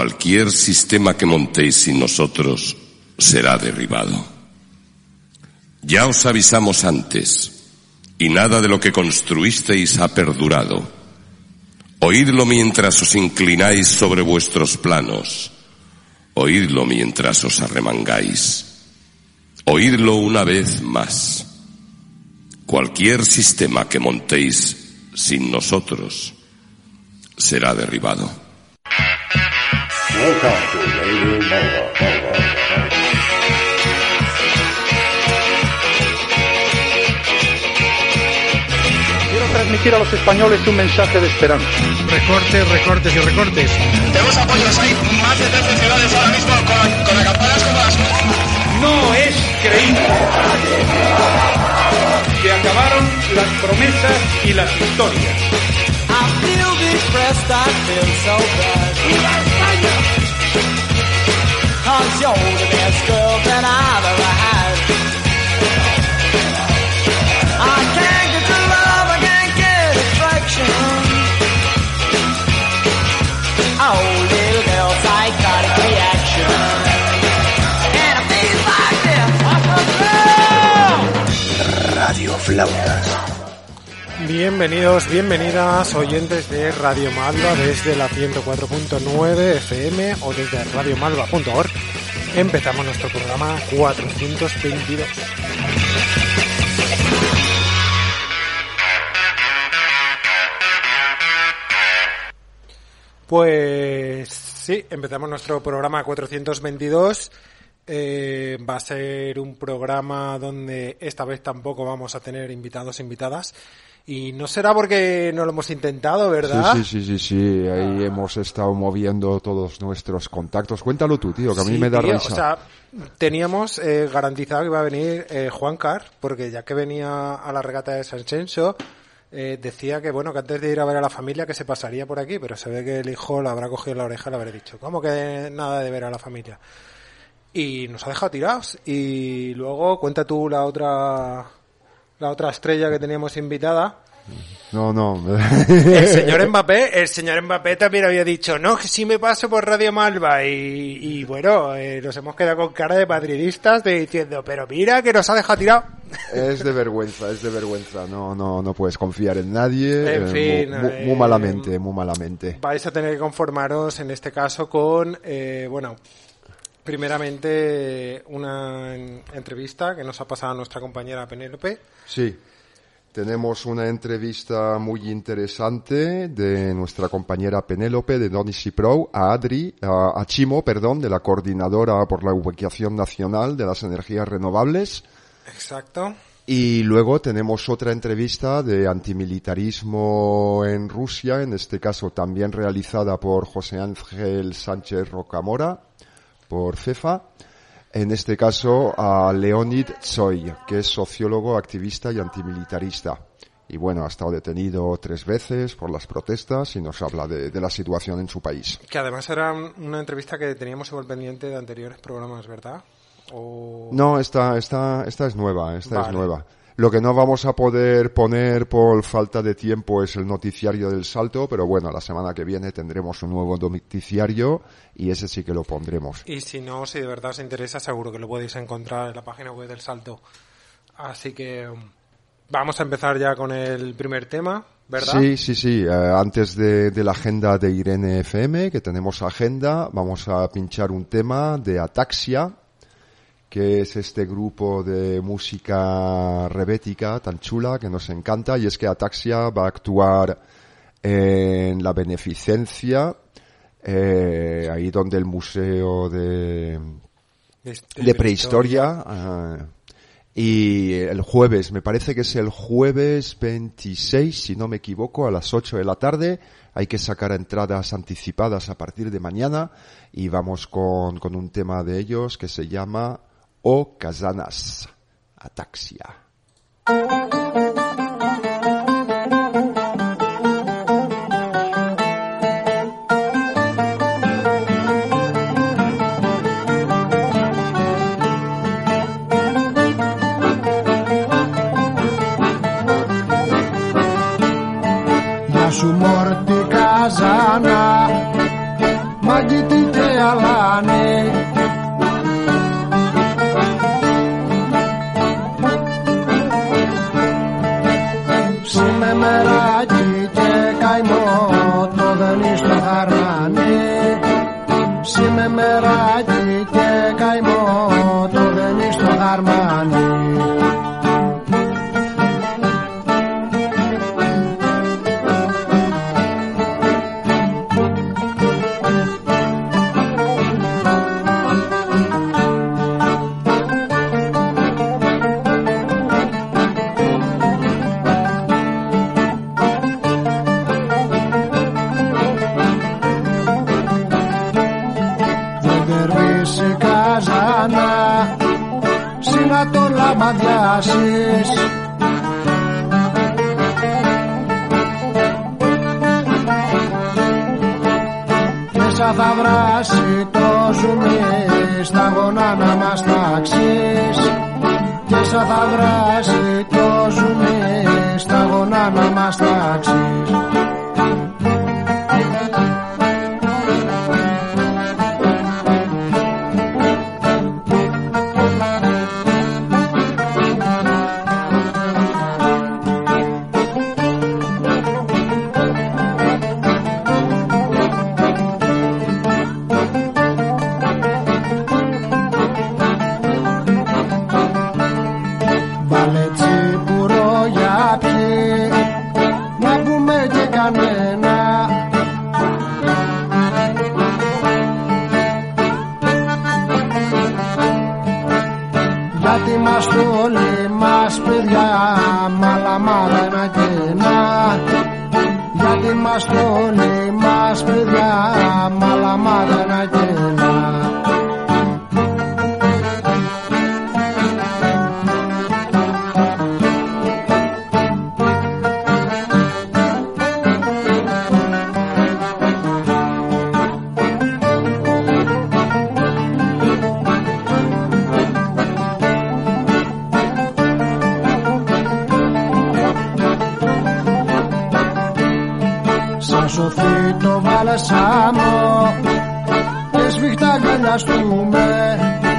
Cualquier sistema que montéis sin nosotros será derribado. Ya os avisamos antes, y nada de lo que construisteis ha perdurado. Oídlo mientras os inclináis sobre vuestros planos. Oídlo mientras os arremangáis. Oídlo una vez más. Cualquier sistema que montéis sin nosotros será derribado. Quiero transmitir a los españoles un mensaje de esperanza. Recortes, recortes y recortes. Tenemos apoyos, hay más de 13 ciudades ahora mismo con las campanas como las... No es creíble que acabaron las promesas y las historias. ¡Viva España! Radio Flautas. Bienvenidos, bienvenidas, oyentes de Radio Malva desde la 104.9 FM o desde radiomalva.org. Empezamos nuestro programa 422. Pues sí, empezamos nuestro programa 422. Va a ser un programa donde esta vez tampoco vamos a tener invitados e invitadas. Y no será porque no lo hemos intentado, ¿verdad? Sí. Ahí hemos estado moviendo todos nuestros contactos. Cuéntalo tú, tío, que a mí me da risa. O sea, teníamos garantizado que iba a venir Juan Car, porque ya que venía a la regata de San Censo, decía que bueno, que antes de ir a ver a la familia que se pasaría por aquí, pero se ve que el hijo le habrá cogido la oreja y le habrá dicho, ¿cómo que nada de ver a la familia? Y nos ha dejado tirados. Y luego cuenta tú la otra estrella que teníamos invitada. No. El señor Mbappé también había dicho, no, que sí me paso por Radio Malva. Y bueno, nos hemos quedado con cara de madridistas diciendo, pero mira que nos ha dejado tirado. Es de vergüenza. No puedes confiar en nadie. En fin. Muy malamente. Vais a tener que conformaros en este caso con, primeramente, una entrevista que nos ha pasado a nuestra compañera Penélope. Sí, tenemos una entrevista muy interesante de nuestra compañera Penélope de Donici Pro a Chimo, de la Coordinadora por la Ubicación Nacional de las Energías Renovables. Exacto. Y luego tenemos otra entrevista de antimilitarismo en Rusia, en este caso también realizada por José Ángel Sánchez Rocamora, por FEFA, en este caso a Leonid Tsoy, que es sociólogo, activista y antimilitarista. Y bueno, ha estado detenido 3 veces por las protestas y nos habla de la situación en su país. Que además era una entrevista que teníamos igual pendiente de anteriores programas, ¿verdad? No, esta es nueva, Vale. Es nueva. Lo que no vamos a poder poner por falta de tiempo es el noticiario del Salto, pero bueno, la semana que viene tendremos un nuevo noticiario y ese sí que lo pondremos. Y si no, si de verdad os interesa, seguro que lo podéis encontrar en la página web del Salto. Así que vamos a empezar ya con el primer tema, ¿verdad? Sí. Antes de la agenda de Irene FM, que tenemos agenda, vamos a pinchar un tema de Ataxia, que es este grupo de música rebética tan chula que nos encanta, y es que Ataxia va a actuar en la Beneficencia, ahí donde el Museo de Prehistoria, y el jueves, me parece que es el jueves 26, si no me equivoco, a las 8 de la tarde. Hay que sacar entradas anticipadas a partir de mañana, y vamos con un tema de ellos que se llama O Kazanas, Ataxia. La su morte Kasana, ma di Σημεμεράκι και καημό το δεν στο χαρμάνι. Σημεμεράκι και καημό το δεν στο χαρμάνι. Το λαμπαδιάσεις μέσα θα βράσει το ζουμί στα γονά να μας τάξεις. Μέσα θα βράσει το ζουμί στα γονά να μας τάξεις. Γιατί μας όλοι μας παιδιά μαλαμάδενα κενά. Γιατί μας όλοι μας παιδιά μαλαμάδενα κενά. Σωθεί το βάλεσάμο και σφιχτά αγκαλιαστούμε.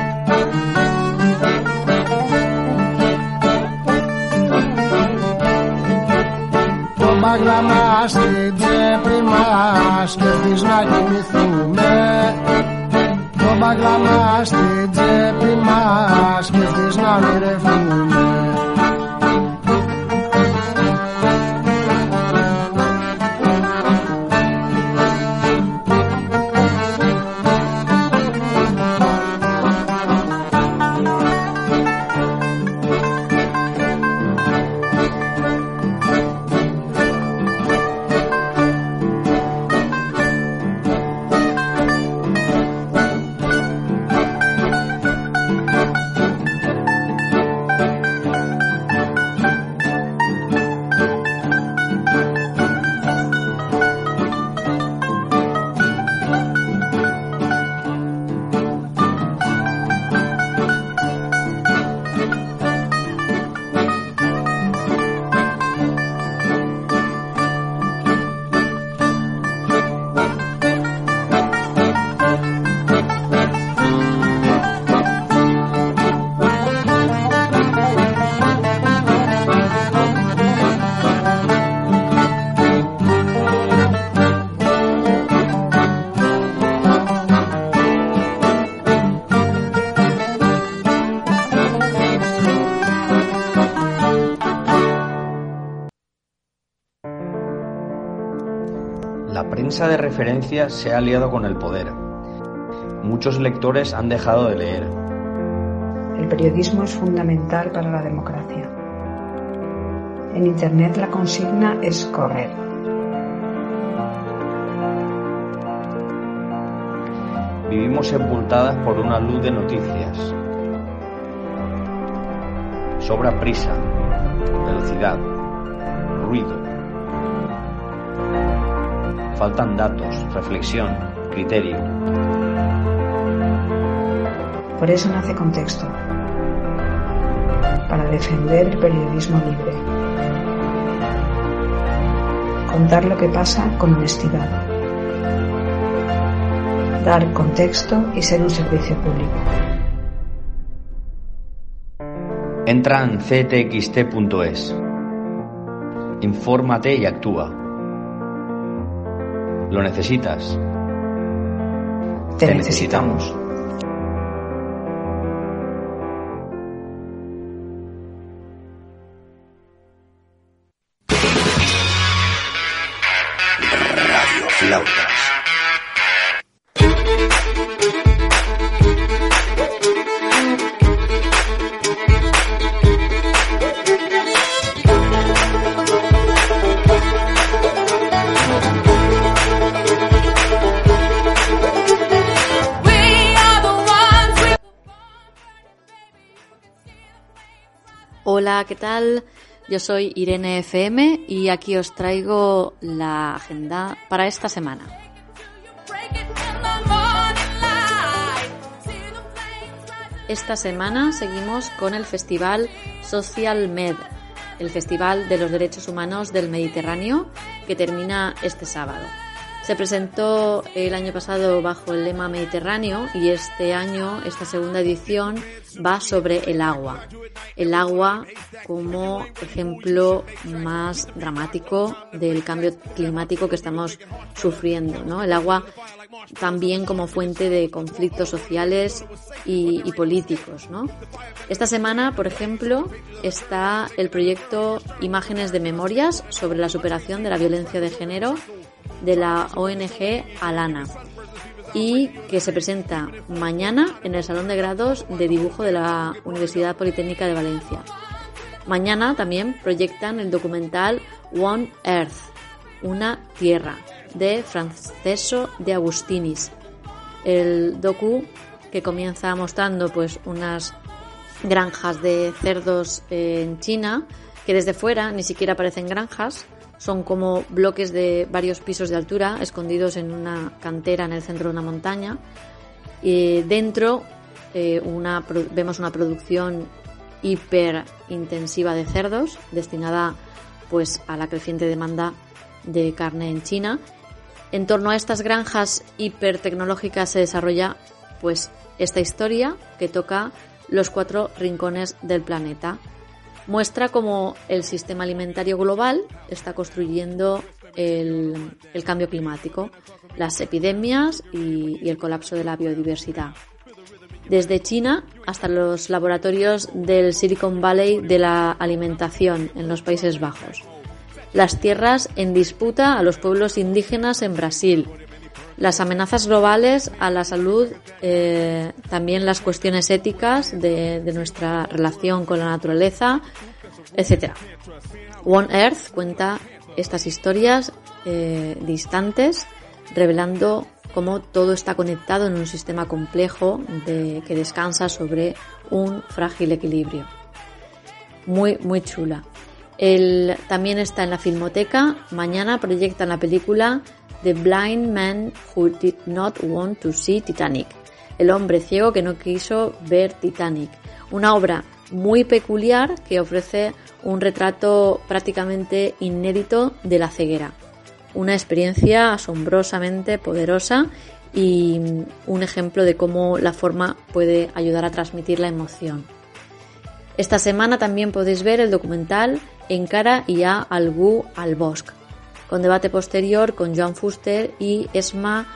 Το μπαγλαμά στην τσέπη μας και ευθύς να κοιμηθούμε. Το μπαγλαμά στην τσέπη μας και ευθύς να ονειρευτούμε. La prensa de referencia se ha aliado con el poder. Muchos lectores han dejado de leer. El periodismo es fundamental para la democracia. En Internet la consigna es correr. Vivimos sepultadas por una luz de noticias. Sobra prisa, velocidad, ruido. Faltan datos, reflexión, criterio. Por eso nace Contexto, para defender el periodismo libre. Contar lo que pasa con honestidad. Dar contexto y ser un servicio público. Entra en ctxt.es. Infórmate y actúa. ¿Lo necesitas? Te necesitamos. Radio Flautas. Hola, ¿qué tal? Yo soy Irene FM y aquí os traigo la agenda para esta semana. Esta semana seguimos con el Festival Social Med, el Festival de los Derechos Humanos del Mediterráneo, que termina este sábado. Se presentó el año pasado bajo el lema Mediterráneo y este año, esta segunda edición, va sobre el agua. El agua como ejemplo más dramático del cambio climático que estamos sufriendo, ¿no? El agua también como fuente de conflictos sociales y políticos, ¿no? Esta semana, por ejemplo, está el proyecto Imágenes de Memorias sobre la superación de la violencia de género de la ONG Alana y que se presenta mañana en el Salón de Grados de Dibujo de la Universidad Politécnica de Valencia. Mañana también proyectan el documental One Earth, una tierra, de Francesco de Agustinis. El docu que comienza mostrando pues unas granjas de cerdos en China, que desde fuera ni siquiera parecen granjas. Son como bloques de varios pisos de altura escondidos en una cantera en el centro de una montaña. Y dentro vemos una producción hiper intensiva de cerdos destinada pues a la creciente demanda de carne en China. En torno a estas granjas hipertecnológicas se desarrolla pues esta historia que toca los 4 rincones del planeta. Muestra cómo el sistema alimentario global está construyendo el cambio climático, las epidemias y el colapso de la biodiversidad. Desde China hasta los laboratorios del Silicon Valley de la alimentación en los Países Bajos. Las tierras en disputa a los pueblos indígenas en Brasil. Las amenazas globales a la salud, también las cuestiones éticas de nuestra relación con la naturaleza, etc. One Earth cuenta estas historias distantes, revelando cómo todo está conectado en un sistema complejo que descansa sobre un frágil equilibrio. Muy, muy chula. También está en la Filmoteca. Mañana proyectan la película The Blind Man Who Did Not Want to See Titanic. El hombre ciego que no quiso ver Titanic. Una obra muy peculiar que ofrece un retrato prácticamente inédito de la ceguera. Una experiencia asombrosamente poderosa y un ejemplo de cómo la forma puede ayudar a transmitir la emoción. Esta semana también podéis ver el documental Encara i ha algú al bosc, con debate posterior con Joan Fuster y Esma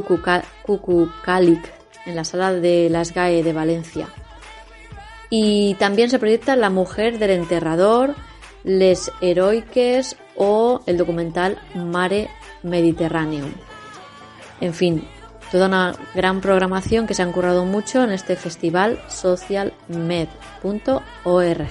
Cucucalic en la sala de la SGAE de Valencia. Y también se proyecta La mujer del enterrador, Les Heroiques o el documental Mare Mediterraneum. En fin, toda una gran programación que se han currado mucho en este festival socialmed.org.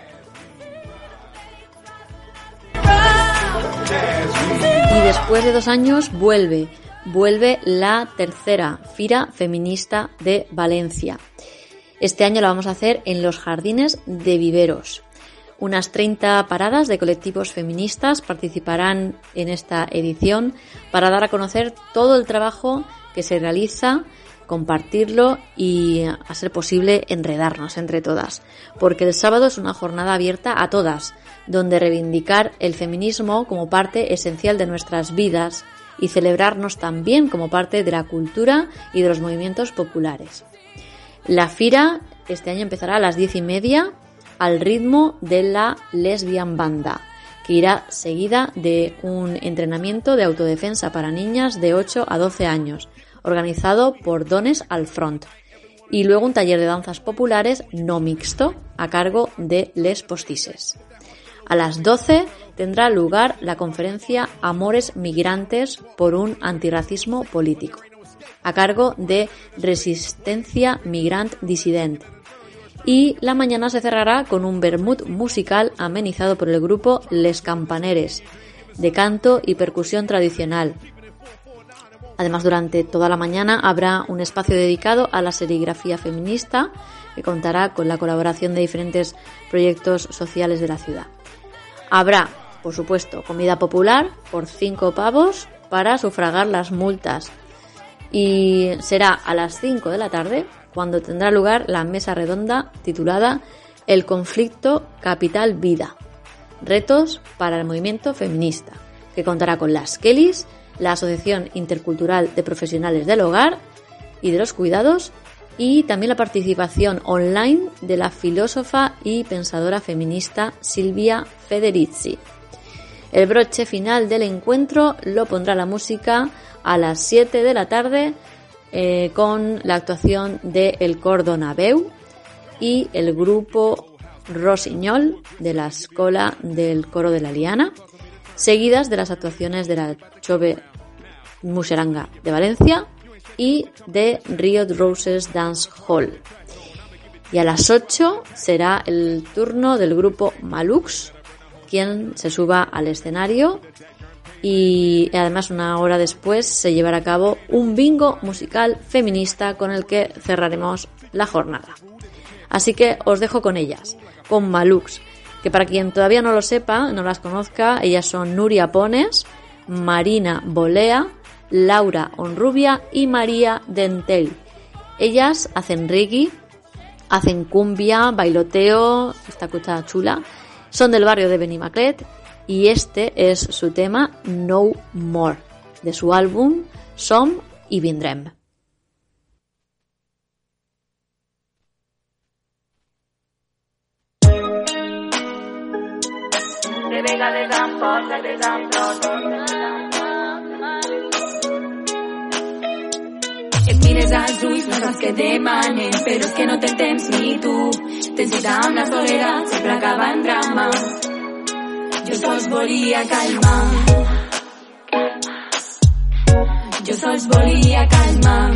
Y después de 2 años vuelve la tercera Fira Feminista de Valencia. Este año la vamos a hacer en los Jardines de Viveros. Unas 30 paradas de colectivos feministas participarán en esta edición para dar a conocer todo el trabajo que se realiza, compartirlo y, a ser posible, enredarnos entre todas. Porque el sábado es una jornada abierta a todas, donde reivindicar el feminismo como parte esencial de nuestras vidas y celebrarnos también como parte de la cultura y de los movimientos populares. La Fira este año empezará a las 10:30 al ritmo de la Lesbian Banda, que irá seguida de un entrenamiento de autodefensa para niñas de 8 a 12 años, organizado por Dones al Front, y luego un taller de danzas populares no mixto a cargo de Les Postisses. A las 12 tendrá lugar la conferencia Amores Migrantes por un antirracismo político, a cargo de Resistencia Migrant Dissident. Y la mañana se cerrará con un vermut musical amenizado por el grupo Les Campaneres, de canto y percusión tradicional. Además, durante toda la mañana habrá un espacio dedicado a la serigrafía feminista, que contará con la colaboración de diferentes proyectos sociales de la ciudad. Habrá, por supuesto, comida popular por 5 pavos para sufragar las multas. Y será a las 5 de la tarde cuando tendrá lugar la mesa redonda titulada El conflicto capital-vida, retos para el movimiento feminista, que contará con las Kellys, la Asociación Intercultural de Profesionales del Hogar y de los Cuidados, y también la participación online de la filósofa y pensadora feminista Silvia Federici. El broche final del encuentro lo pondrá la música a las 7 de la tarde con la actuación de El Cordonabeu y el grupo Rossinyol de la Escola del Coro de la Liana, seguidas de las actuaciones de la Chove Muxeranga de Valencia y de Riot Roses Dance Hall. Y a las 8 será el turno del grupo Malux, quien se suba al escenario, y además una hora después se llevará a cabo un bingo musical feminista con el que cerraremos la jornada. Así que os dejo con ellas, con Malux, que para quien todavía no lo sepa, no las conozca, ellas son Nuria Pones, Marina Bolea, Laura Onrubia y María Dentel. Ellas hacen reggae, hacen cumbia, bailoteo, esta cosa chula. Son del barrio de Benimaclet y este es su tema No More, de su álbum Som i Vindrem. Et mires als ulls, no saps què demanes, però és que no té temps ni tu. Tens cita amb la soledat, sempre acaba en drama. Jo sols volia calmar. Jo sols volia calmar.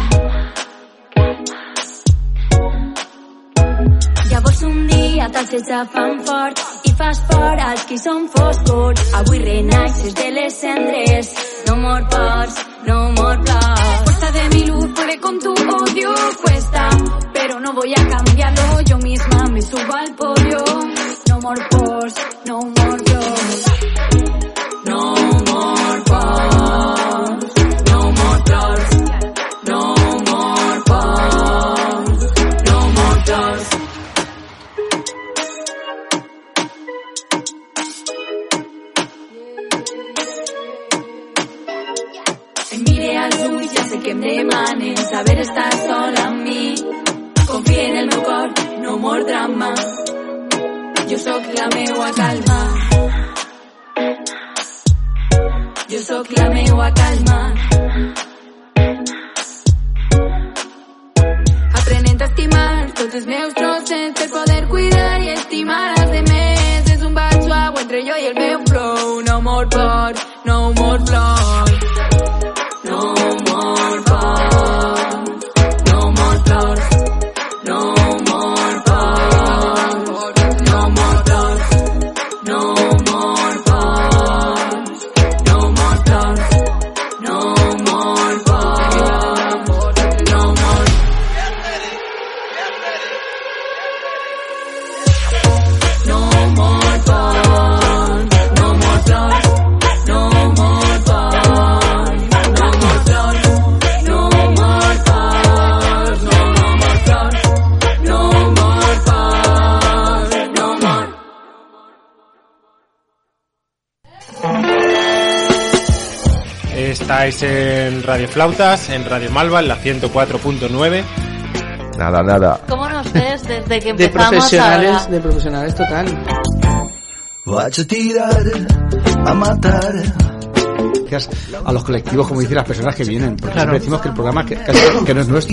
Llavors un dia t'has fan fort i fas fora els qui són foscos. Avui renaixes de les cendres. No more pors, no more plors. Fuerza de mi luz puede con tu odio. Cuesta, pero no voy a cambiarlo. Yo misma me subo al podio. No more pors, no more plors. No more pors, no more plors. No more pors, no more plors. Ja sé que em demanes saber estar sola amb mi. Confia en el meu cor, no more drama. Jo sóc la meua calma. Jo sóc la meua calma. Aprenent a estimar tots els meus trosses per poder cuidar i estimar els demés. És un ball suau entre jo i el meu flow. No more por, no more flor. No more pors, no more flors, no more pors, no more flors, no more pors, no more flors, no more pors, no more. No more pors, no more flors, no more pors. Estáis en Radio Flautas, en Radio Malva, en la 104.9. Nada. ¿Cómo nos ves desde que empezamos de ahora? profesionales total. Vaig a tirar, a matar. Gracias a los colectivos, como dicen las personas que vienen, porque siempre decimos que el programa que no es nuestro.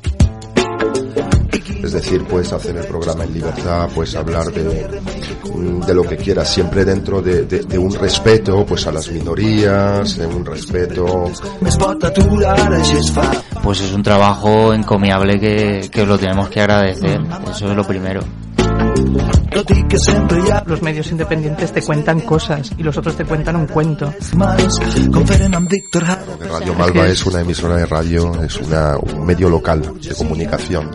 Es decir, puedes hacer el programa en libertad, puedes hablar de lo que quieras, siempre dentro de un respeto pues a las minorías, de un respeto. Pues es un trabajo encomiable que lo tenemos que agradecer, eso es lo primero. Los medios independientes te cuentan cosas y los otros te cuentan un cuento. Radio Malva es una emisora de radio, es un medio local de comunicación.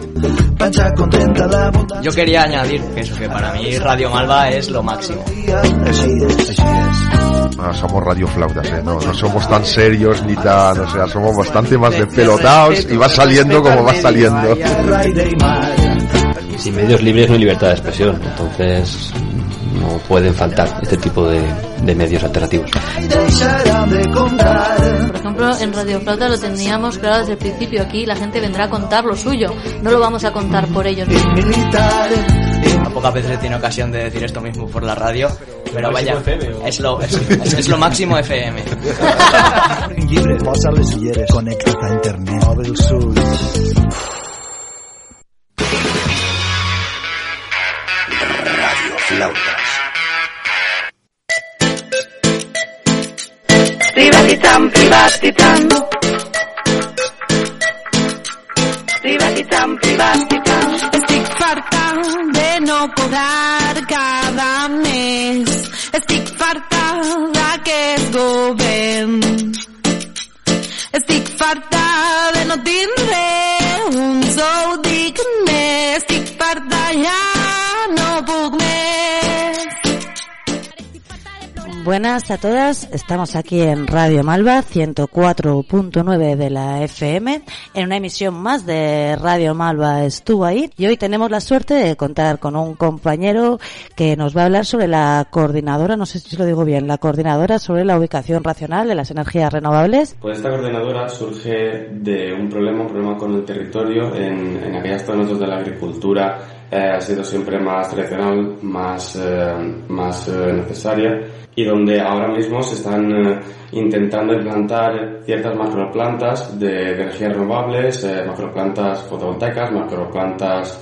Yo quería añadir que para mí Radio Malva es lo máximo. Somos radioflautas, no somos tan serios ni tan, o sea, somos bastante más despelotados y va saliendo como va saliendo. Sin medios libres no hay libertad de expresión, entonces no pueden faltar este tipo de medios alternativos. Por ejemplo, en Radio Flauta lo teníamos claro desde el principio. Aquí la gente vendrá a contar lo suyo, no lo vamos a contar por ellos. Pocas veces he tenido ocasión de decir esto mismo por la radio, pero vaya, es lo máximo FM. Llibre, posa les ulleres, connecta't a internet, obre els ulls. Radioflautas. Privatitzant. Estic farta de no cobrar cada mes. Estic farta d'aquest govern. Estic farta de no tindre un sou digne. Estic farta, ja no puc més. Buenas a todas, estamos aquí en Radio Malva 104.9 de la FM, en una emisión más de Radio Malva estuvo ahí, y hoy tenemos la suerte de contar con un compañero que nos va a hablar sobre la coordinadora, no sé si lo digo bien, la coordinadora sobre la ubicación racional de las energías renovables. Pues esta coordinadora surge de un problema con el territorio en aquellas zonas donde la agricultura ha sido siempre más tradicional, más necesaria, y donde ahora mismo se están intentando implantar ciertas macroplantas de energías renovables, macroplantas fotovoltaicas, macroplantas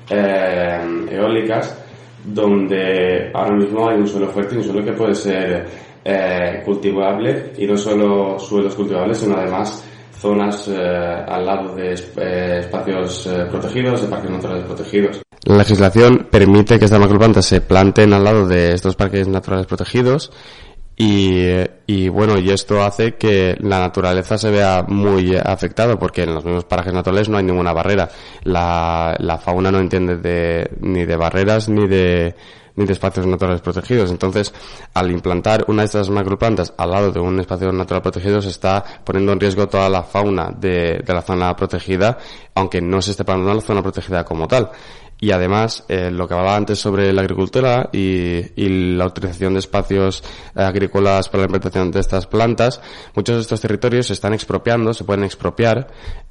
eólicas, donde ahora mismo hay un suelo fuerte y un suelo que puede ser cultivable, y no solo suelos cultivables, sino además zonas al lado de espacios protegidos, de parques naturales protegidos. La legislación permite que estas macroplantas se planten al lado de estos parques naturales protegidos y esto hace que la naturaleza se vea muy afectada, porque en los mismos parajes naturales no hay ninguna barrera. La fauna no entiende ni de barreras ni de espacios naturales protegidos. Entonces, al implantar una de estas macroplantas al lado de un espacio natural protegido, se está poniendo en riesgo toda la fauna de la zona protegida, aunque no se esté plantando la zona protegida como tal. Y además, lo que hablaba antes sobre la agricultura y la utilización de espacios agrícolas para la implantación de estas plantas, muchos de estos territorios se están expropiando, se pueden expropiar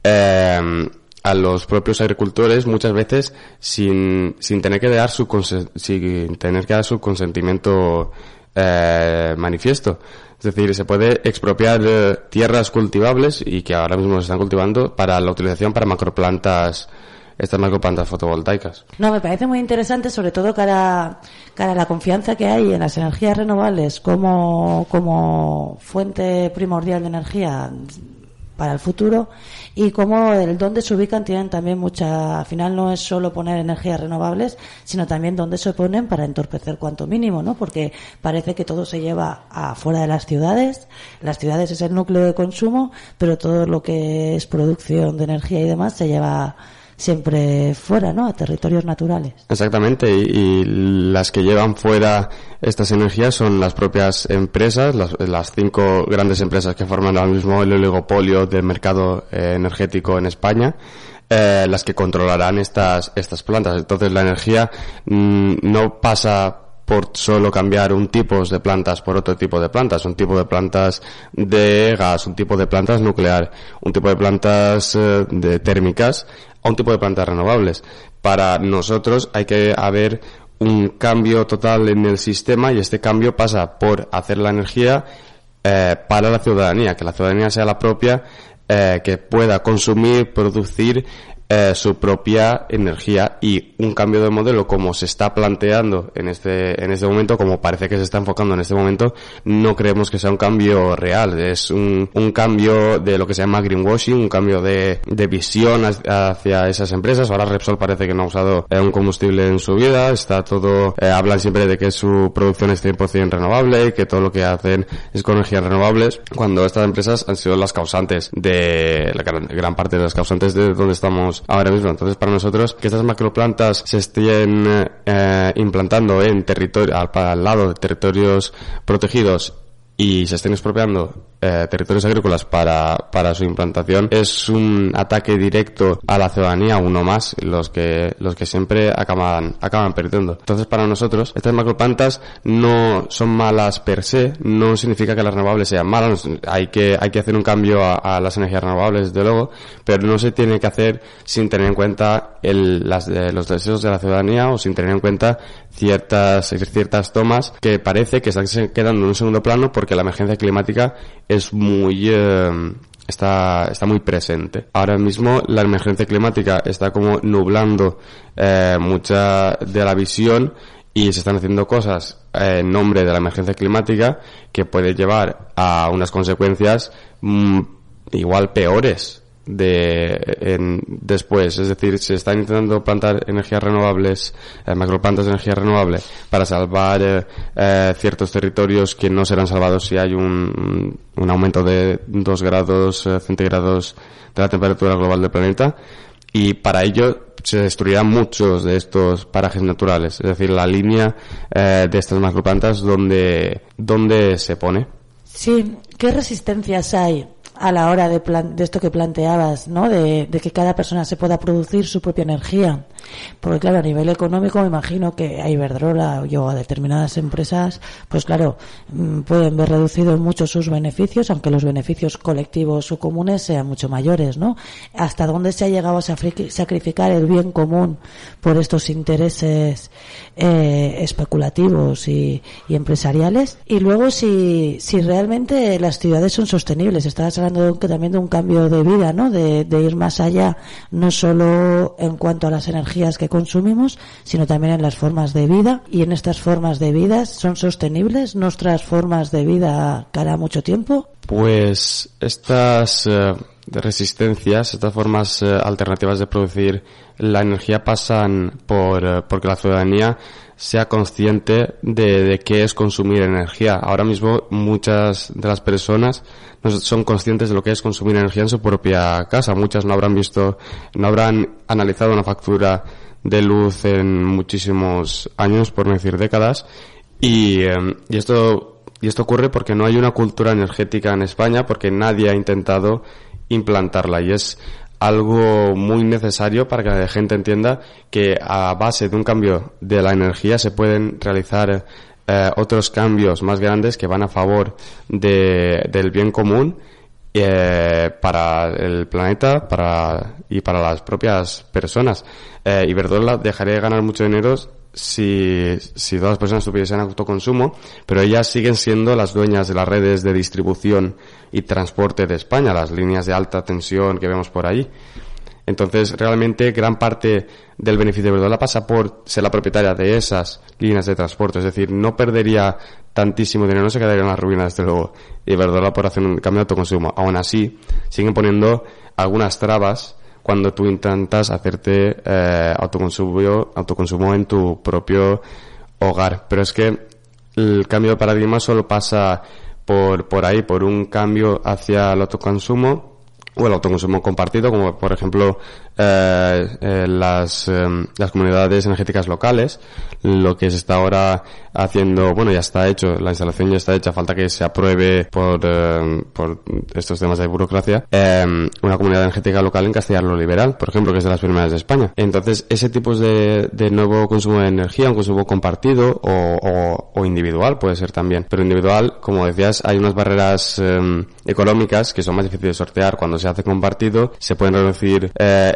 a los propios agricultores, muchas veces sin tener que dar su consentimiento manifiesto. Es decir, se puede expropiar tierras cultivables y que ahora mismo se están cultivando para la utilización para macroplantas, estas macroplantas fotovoltaicas. No, me parece muy interesante, sobre todo cara a la confianza que hay en las energías renovables como fuente primordial de energía para el futuro, y cómo el dónde se ubican tienen también al final no es solo poner energías renovables, sino también dónde se ponen para entorpecer cuanto mínimo, ¿no? Porque parece que todo se lleva afuera de las ciudades es el núcleo de consumo, pero todo lo que es producción de energía y demás se lleva siempre fuera, ¿no? A territorios naturales. Exactamente, y las que llevan fuera estas energías son las propias empresas, las 5 grandes empresas que forman ahora mismo el oligopolio del mercado energético en España, las que controlarán estas plantas. Entonces la energía no pasa por solo cambiar un tipo de plantas por otro tipo de plantas, un tipo de plantas de gas, un tipo de plantas nuclear, un tipo de plantas de térmicas, a un tipo de plantas renovables. Para nosotros hay que haber un cambio total en el sistema, y este cambio pasa por hacer la energía para la ciudadanía, que la ciudadanía sea la propia que pueda consumir, producir su propia energía, y un cambio de modelo como se está planteando en este momento, como parece que se está enfocando en este momento, no creemos que sea un cambio real. Es un cambio de lo que se llama greenwashing, un cambio de visión hacia esas empresas. Ahora Repsol parece que no ha usado un combustible en su vida, está todo, hablan siempre de que su producción es 100% renovable y que todo lo que hacen es con energías renovables, cuando estas empresas han sido las causantes de la gran parte de las causantes de donde estamos ahora mismo. Entonces, para nosotros, que estas macroplantas se estén implantando en territorio, al lado de territorios protegidos, y se estén expropiando territorios agrícolas para su implantación, es un ataque directo a la ciudadanía, uno más, los que siempre acaban perdiendo. Entonces, para nosotros, estas macroplantas no son malas per se, no significa que las renovables sean malas. Hay que hacer un cambio a las energías renovables, desde luego, pero no se tiene que hacer sin tener en cuenta los deseos de la ciudadanía, o sin tener en cuenta ciertas tomas que parece que están quedando en un segundo plano, porque la emergencia climática es está muy presente. Ahora mismo la emergencia climática está como nublando mucha de la visión, y se están haciendo cosas en nombre de la emergencia climática que puede llevar a unas consecuencias igual peores después. Es decir, se están intentando plantar energías renovables, macroplantas de energía renovable, para salvar ciertos territorios que no serán salvados si hay un aumento de 2 grados centígrados de la temperatura global del planeta, y para ello se destruirán muchos de estos parajes naturales. Es decir, la línea de estas macroplantas, ¿dónde se pone? Sí, ¿qué resistencias hay a la hora de esto que planteabas, ¿no? De que cada persona se pueda producir su propia energía? Porque claro, a nivel económico me imagino que a Iberdrola o a determinadas empresas, pues claro, pueden ver reducidos mucho sus beneficios, aunque los beneficios colectivos o comunes sean mucho mayores, ¿no? ¿Hasta dónde se ha llegado a sacrificar el bien común por estos intereses especulativos y empresariales? Y luego si realmente las ciudades son sostenibles. Estabas hablando también de un cambio de vida, ¿no? De ir más allá, no solo en cuanto a las energías que consumimos, sino también en las formas de vida. Y en estas formas de vida, ¿son sostenibles nuestras formas de vida cara a mucho tiempo? Pues estas resistencias, estas formas alternativas de producir la energía pasan porque la ciudadanía sea consciente de qué es consumir energía. Ahora mismo muchas de las personas no son conscientes de lo que es consumir energía en su propia casa. Muchas no habrán analizado una factura de luz en muchísimos años, por no decir décadas, y esto ocurre porque no hay una cultura energética en España, porque nadie ha intentado implantarla, y es algo muy necesario para que la gente entienda que a base de un cambio de la energía se pueden realizar otros cambios más grandes que van a favor del bien común para el planeta y para las propias personas. Iberdrola dejaría de ganar mucho dinero si todas las personas tuviesen autoconsumo, pero ellas siguen siendo las dueñas de las redes de distribución y transporte de España, las líneas de alta tensión que vemos por ahí. Entonces, realmente, gran parte del beneficio de Iberdrola pasa por ser la propietaria de esas líneas de transporte. Es decir, no perdería tantísimo dinero, no se quedaría en las ruinas, desde luego, Iberdrola por hacer un cambio de autoconsumo. Aún así, siguen poniendo algunas trabas cuando tú intentas hacerte autoconsumo en tu propio hogar. Pero es que el cambio de paradigma solo pasa por ahí, por un cambio hacia el autoconsumo o el autoconsumo compartido, como por ejemplo las comunidades energéticas locales. Lo que se está ahora haciendo, bueno, ya está hecho, la instalación ya está hecha, falta que se apruebe por estos temas de burocracia, una comunidad energética local en Castellar Liberal, por ejemplo, que es de las primeras de España. Entonces, ese tipo de nuevo consumo de energía, un consumo compartido o individual puede ser también, pero individual, como decías, hay unas barreras económicas que son más difíciles de sortear. Cuando se hace compartido, se pueden reducir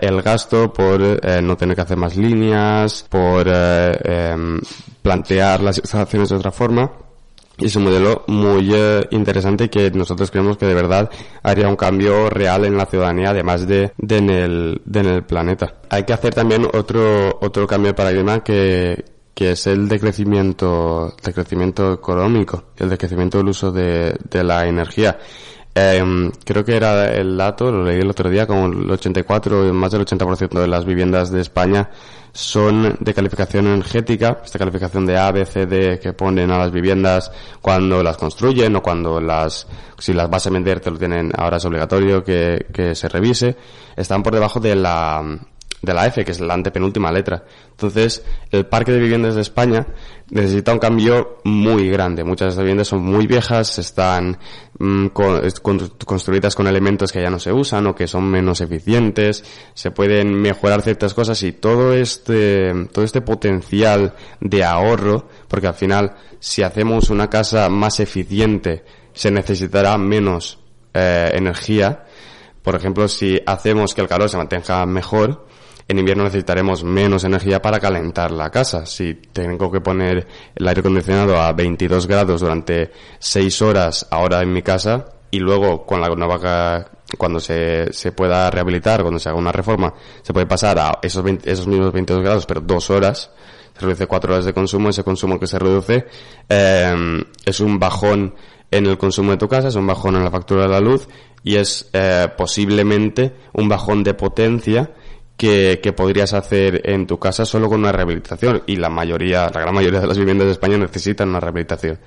el gasto, por no tener que hacer más líneas, por plantear las instalaciones de otra forma. Y es un modelo muy interesante que nosotros creemos que de verdad haría un cambio real en la ciudadanía, además de en el planeta. Hay que hacer también otro cambio de paradigma que es el decrecimiento económico, el decrecimiento del uso de la energía. Creo que era el dato, lo leí el otro día, como el 84, más del 80% de las viviendas de España son de calificación energética, esta calificación de A, B, C, D que ponen a las viviendas cuando las construyen o si las vas a vender te lo tienen, ahora es obligatorio que se revise, están por debajo de la F, que es la antepenúltima letra. Entonces, el parque de viviendas de España necesita un cambio muy grande. Muchas de estas viviendas son muy viejas, están construidas con elementos que ya no se usan o que son menos eficientes, se pueden mejorar ciertas cosas y todo este potencial de ahorro, porque al final, si hacemos una casa más eficiente, se necesitará menos energía. Por ejemplo, si hacemos que el calor se mantenga mejor, en invierno necesitaremos menos energía para calentar la casa. Si tengo que poner el aire acondicionado a 22 grados durante 6 horas ahora en mi casa y luego con la nueva, cuando se pueda rehabilitar, cuando se haga una reforma, se puede pasar a esos mismos 22 grados, pero 2 horas, se reduce 4 horas de consumo. Ese consumo que se reduce es un bajón en el consumo de tu casa, es un bajón en la factura de la luz y es posiblemente un bajón de potencia que podrías hacer en tu casa solo con una rehabilitación, y la gran mayoría de las viviendas de España necesitan una rehabilitación.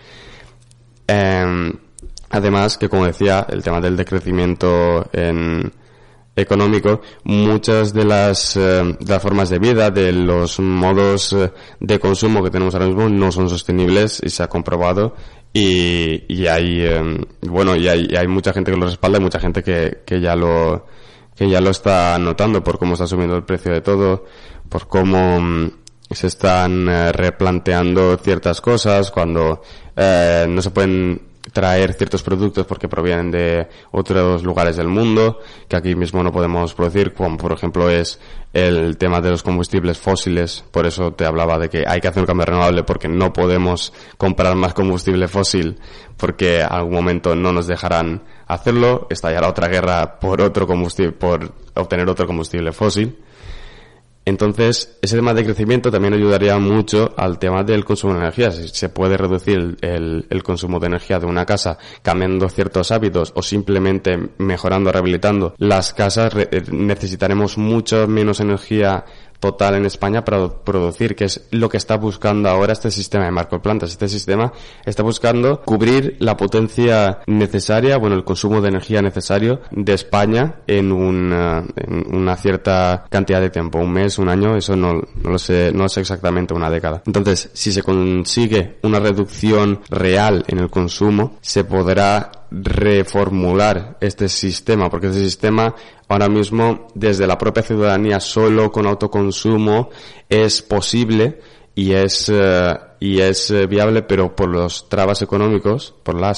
Además, que como decía, el tema del decrecimiento económico, muchas de las formas de vida, de los modos de consumo que tenemos ahora mismo no son sostenibles y se ha comprobado y hay mucha gente que lo respalda y mucha gente que ya lo está notando por cómo está subiendo el precio de todo, por cómo se están replanteando ciertas cosas cuando no se pueden traer ciertos productos porque provienen de otros lugares del mundo que aquí mismo no podemos producir, como por ejemplo es el tema de los combustibles fósiles. Por eso te hablaba de que hay que hacer un cambio renovable, porque no podemos comprar más combustible fósil porque en algún momento no nos dejarán hacerlo, estallará otra guerra por obtener otro combustible fósil. Entonces, ese tema de crecimiento también ayudaría mucho al tema del consumo de energía. Si se puede reducir el consumo de energía de una casa cambiando ciertos hábitos o simplemente mejorando, rehabilitando las casas, necesitaremos mucho menos energía total en España para producir, que es lo que está buscando ahora este sistema de marco de plantas. Este sistema está buscando cubrir la potencia necesaria, el consumo de energía necesario de España en una cierta cantidad de tiempo, un mes, un año, eso no lo sé, no sé exactamente, una década. Entonces, si se consigue una reducción real en el consumo, se podrá reformular este sistema, porque este sistema ahora mismo desde la propia ciudadanía solo con autoconsumo es posible y es viable, pero por las trabas económicas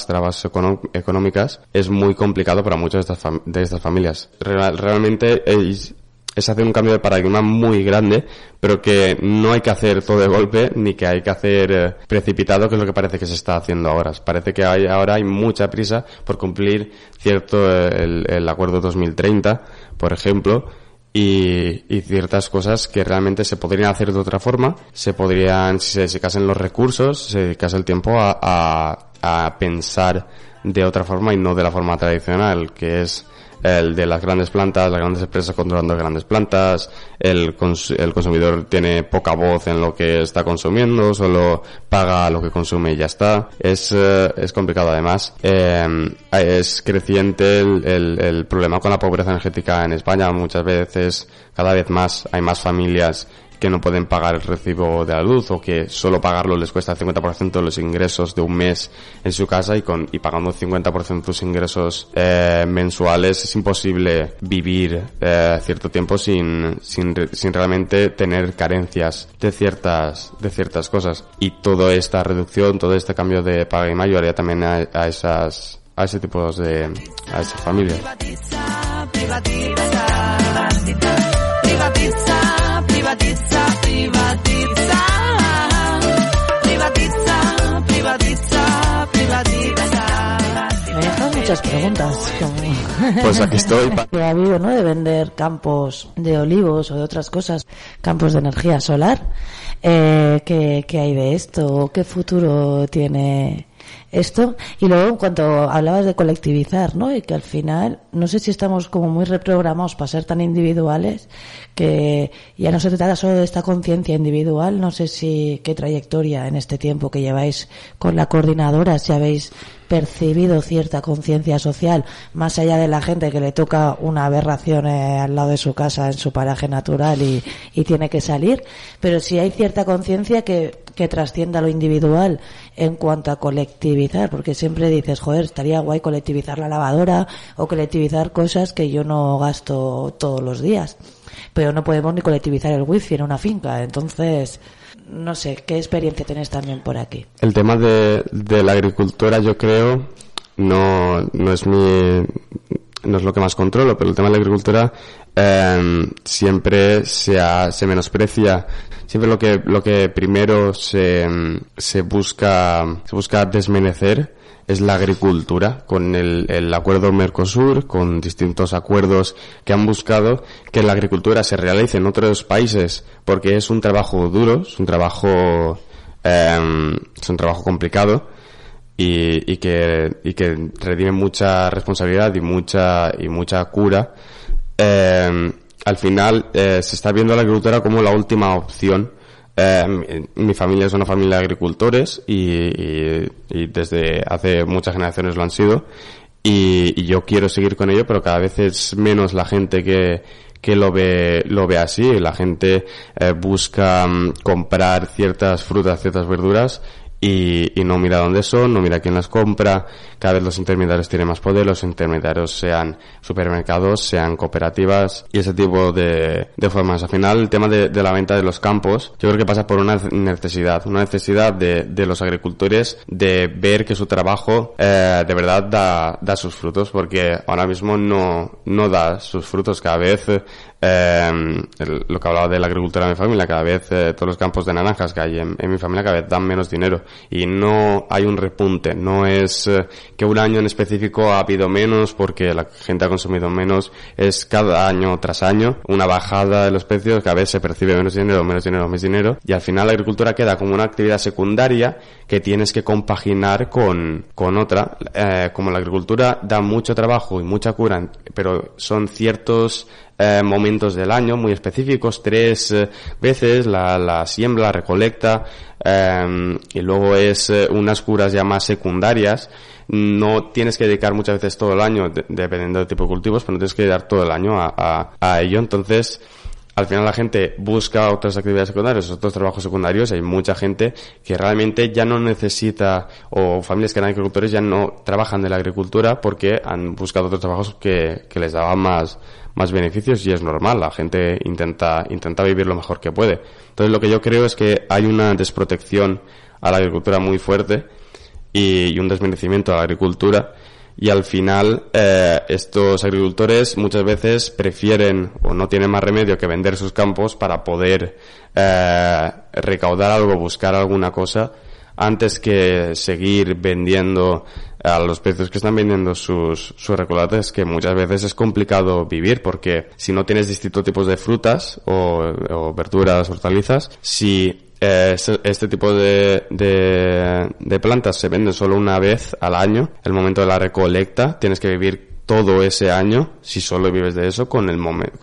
es muy complicado para muchas de estas familias. Realmente es hacer un cambio de paradigma muy grande, pero que no hay que hacer todo de golpe, ni que hay que hacer precipitado, que es lo que parece que se está haciendo ahora. Parece que ahora hay mucha prisa por cumplir el acuerdo 2030, por ejemplo, y ciertas cosas que realmente se podrían hacer de otra forma, si se dedicasen los recursos, se dedicase el tiempo a pensar de otra forma y no de la forma tradicional, que es el de las grandes plantas, las grandes empresas controlando grandes plantas, el consumidor tiene poca voz en lo que está consumiendo, solo paga lo que consume y ya está. Es complicado. Además, es creciente el problema con la pobreza energética en España. Muchas veces, cada vez más, hay más familias que no pueden pagar el recibo de la luz, o que solo pagarlo les cuesta el 50% de los ingresos de un mes en su casa, y pagando el 50% de sus ingresos mensuales es imposible vivir cierto tiempo sin realmente tener carencias de ciertas cosas. Y toda esta reducción, todo este cambio de paradigma ayudaría también a esas familias. privatitza, privatitza, privatitza. Privatitza, privatitza, privatitza. Me dejan muchas preguntas. Pues aquí estoy. Que ha habido, ¿no? De vender campos de olivos o de otras cosas, campos de energía solar. ¿Qué hay de esto? ¿Qué futuro tiene esto? Y luego, en cuanto hablabas de colectivizar, ¿no? Y que al final, no sé si estamos como muy reprogramados para ser tan individuales, que ya no se trata solo de esta conciencia individual. No sé si qué trayectoria en este tiempo que lleváis con la coordinadora, si habéis percibido cierta conciencia social, más allá de la gente que le toca una aberración al lado de su casa, en su paraje natural y tiene que salir, pero si hay cierta conciencia que trascienda lo individual en cuanto a colectivizar, porque siempre dices, joder, estaría guay colectivizar la lavadora o colectivizar cosas que yo no gasto todos los días, pero no podemos ni colectivizar el wifi en una finca. Entonces, no sé, ¿qué experiencia tenés también por aquí? El tema de la agricultura, yo creo, no es lo que más controlo, pero el tema de la agricultura siempre se menosprecia. Siempre lo que primero se busca desmerecer es la agricultura, con el acuerdo Mercosur, con distintos acuerdos que han buscado que la agricultura se realice en otros países, porque es un trabajo duro, es un trabajo complicado y que redime mucha responsabilidad y mucha cura. Al final se está viendo la agricultura como la última opción. Mi familia es una familia de agricultores y desde hace muchas generaciones lo han sido, y yo quiero seguir con ello, pero cada vez es menos la gente que lo ve así. La gente busca comprar ciertas frutas, ciertas verduras y no mira dónde son, no mira quién las compra. Cada vez los intermediarios tienen más poder, los intermediarios sean supermercados, sean cooperativas y ese tipo de formas. Al final, el tema de la venta de los campos, yo creo que pasa por una necesidad de los agricultores de ver que su trabajo de verdad da sus frutos, porque ahora mismo no da sus frutos. Cada vez lo que hablaba de la agricultura de mi familia, cada vez todos los campos de naranjas que hay en mi familia cada vez dan menos dinero y no hay un repunte. No es que un año en específico ha habido menos porque la gente ha consumido menos, es cada año tras año una bajada de los precios, cada vez se percibe menos dinero, y al final la agricultura queda como una actividad secundaria que tienes que compaginar con otra. Como la agricultura da mucho trabajo y mucha cura, pero son ciertos momentos del año muy específicos, 3 veces la siembra, la recolecta, y luego es unas curas ya más secundarias. No tienes que dedicar muchas veces todo el año, dependiendo del tipo de cultivos, pero no tienes que dedicar todo el año a ello. Entonces, al final la gente busca otras actividades secundarias, otros trabajos secundarios. Hay mucha gente que realmente ya no necesita, o familias que eran agricultores ya no trabajan de la agricultura porque han buscado otros trabajos que les daban más beneficios, y es normal. La gente intenta vivir lo mejor que puede. Entonces lo que yo creo es que hay una desprotección a la agricultura muy fuerte y un desmerecimiento a la agricultura. Y al final, estos agricultores muchas veces prefieren o no tienen más remedio que vender sus campos para poder recaudar algo, buscar alguna cosa, antes que seguir vendiendo a los precios que están vendiendo sus recolatas, que muchas veces es complicado vivir, porque si no tienes distintos tipos de frutas o verduras, hortalizas, si este tipo de plantas se venden solo una vez al año, el momento de la recolecta, tienes que vivir todo ese año, si solo vives de eso, con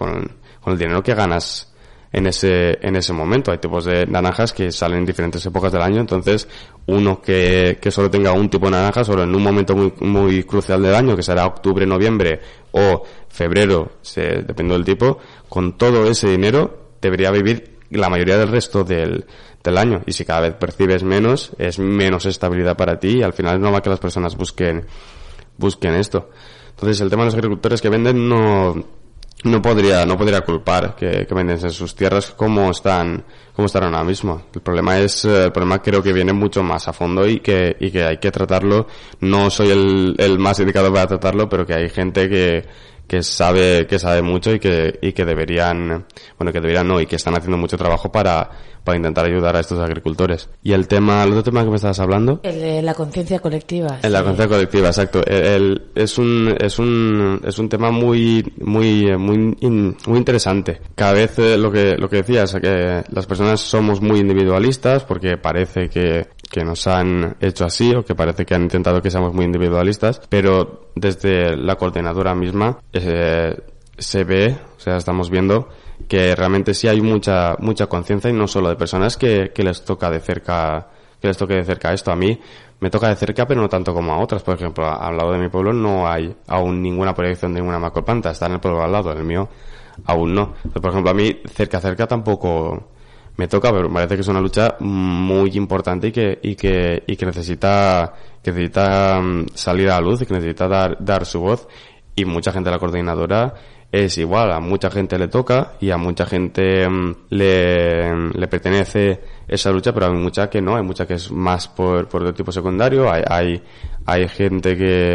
el dinero que ganas en ese momento. Hay tipos de naranjas que salen en diferentes épocas del año, entonces uno que solo tenga un tipo de naranja, solo en un momento muy, muy crucial del año, que será octubre, noviembre o febrero, dependiendo del tipo, con todo ese dinero debería vivir la mayoría del resto del año. Y si cada vez percibes menos, es menos estabilidad para ti, y al final es normal que las personas busquen esto. Entonces el tema de los agricultores que venden no podría culpar que vendiesen sus tierras como están ahora mismo. El problema creo que viene mucho más a fondo y que hay que tratarlo. No soy el más indicado para tratarlo, pero que hay gente que sabe mucho y que deberían y que están haciendo mucho trabajo para intentar ayudar a estos agricultores. Y el otro tema que me estabas hablando, el de la conciencia colectiva. La conciencia colectiva, exacto. Es un tema muy interesante. Cada vez lo que decías, que las personas somos muy individualistas porque parece que nos han hecho así, o que parece que han intentado que seamos muy individualistas, pero desde la coordinadora misma se ve, estamos viendo que realmente sí hay mucha conciencia, y no solo de personas que les toca de cerca esto. A mí me toca de cerca, pero no tanto como a otras. Por ejemplo, al lado de mi pueblo no hay aún ninguna proyección de ninguna macroplanta. Está en el pueblo al lado, en el mío aún no. Pero, por ejemplo, a mí cerca tampoco me toca, pero me parece que es una lucha muy importante y que necesita salir a la luz, y que necesita dar su voz. Y mucha gente de la coordinadora es igual, a mucha gente le toca y a mucha gente le pertenece esa lucha, pero hay mucha que no, hay mucha que es más por el tipo secundario. Hay gente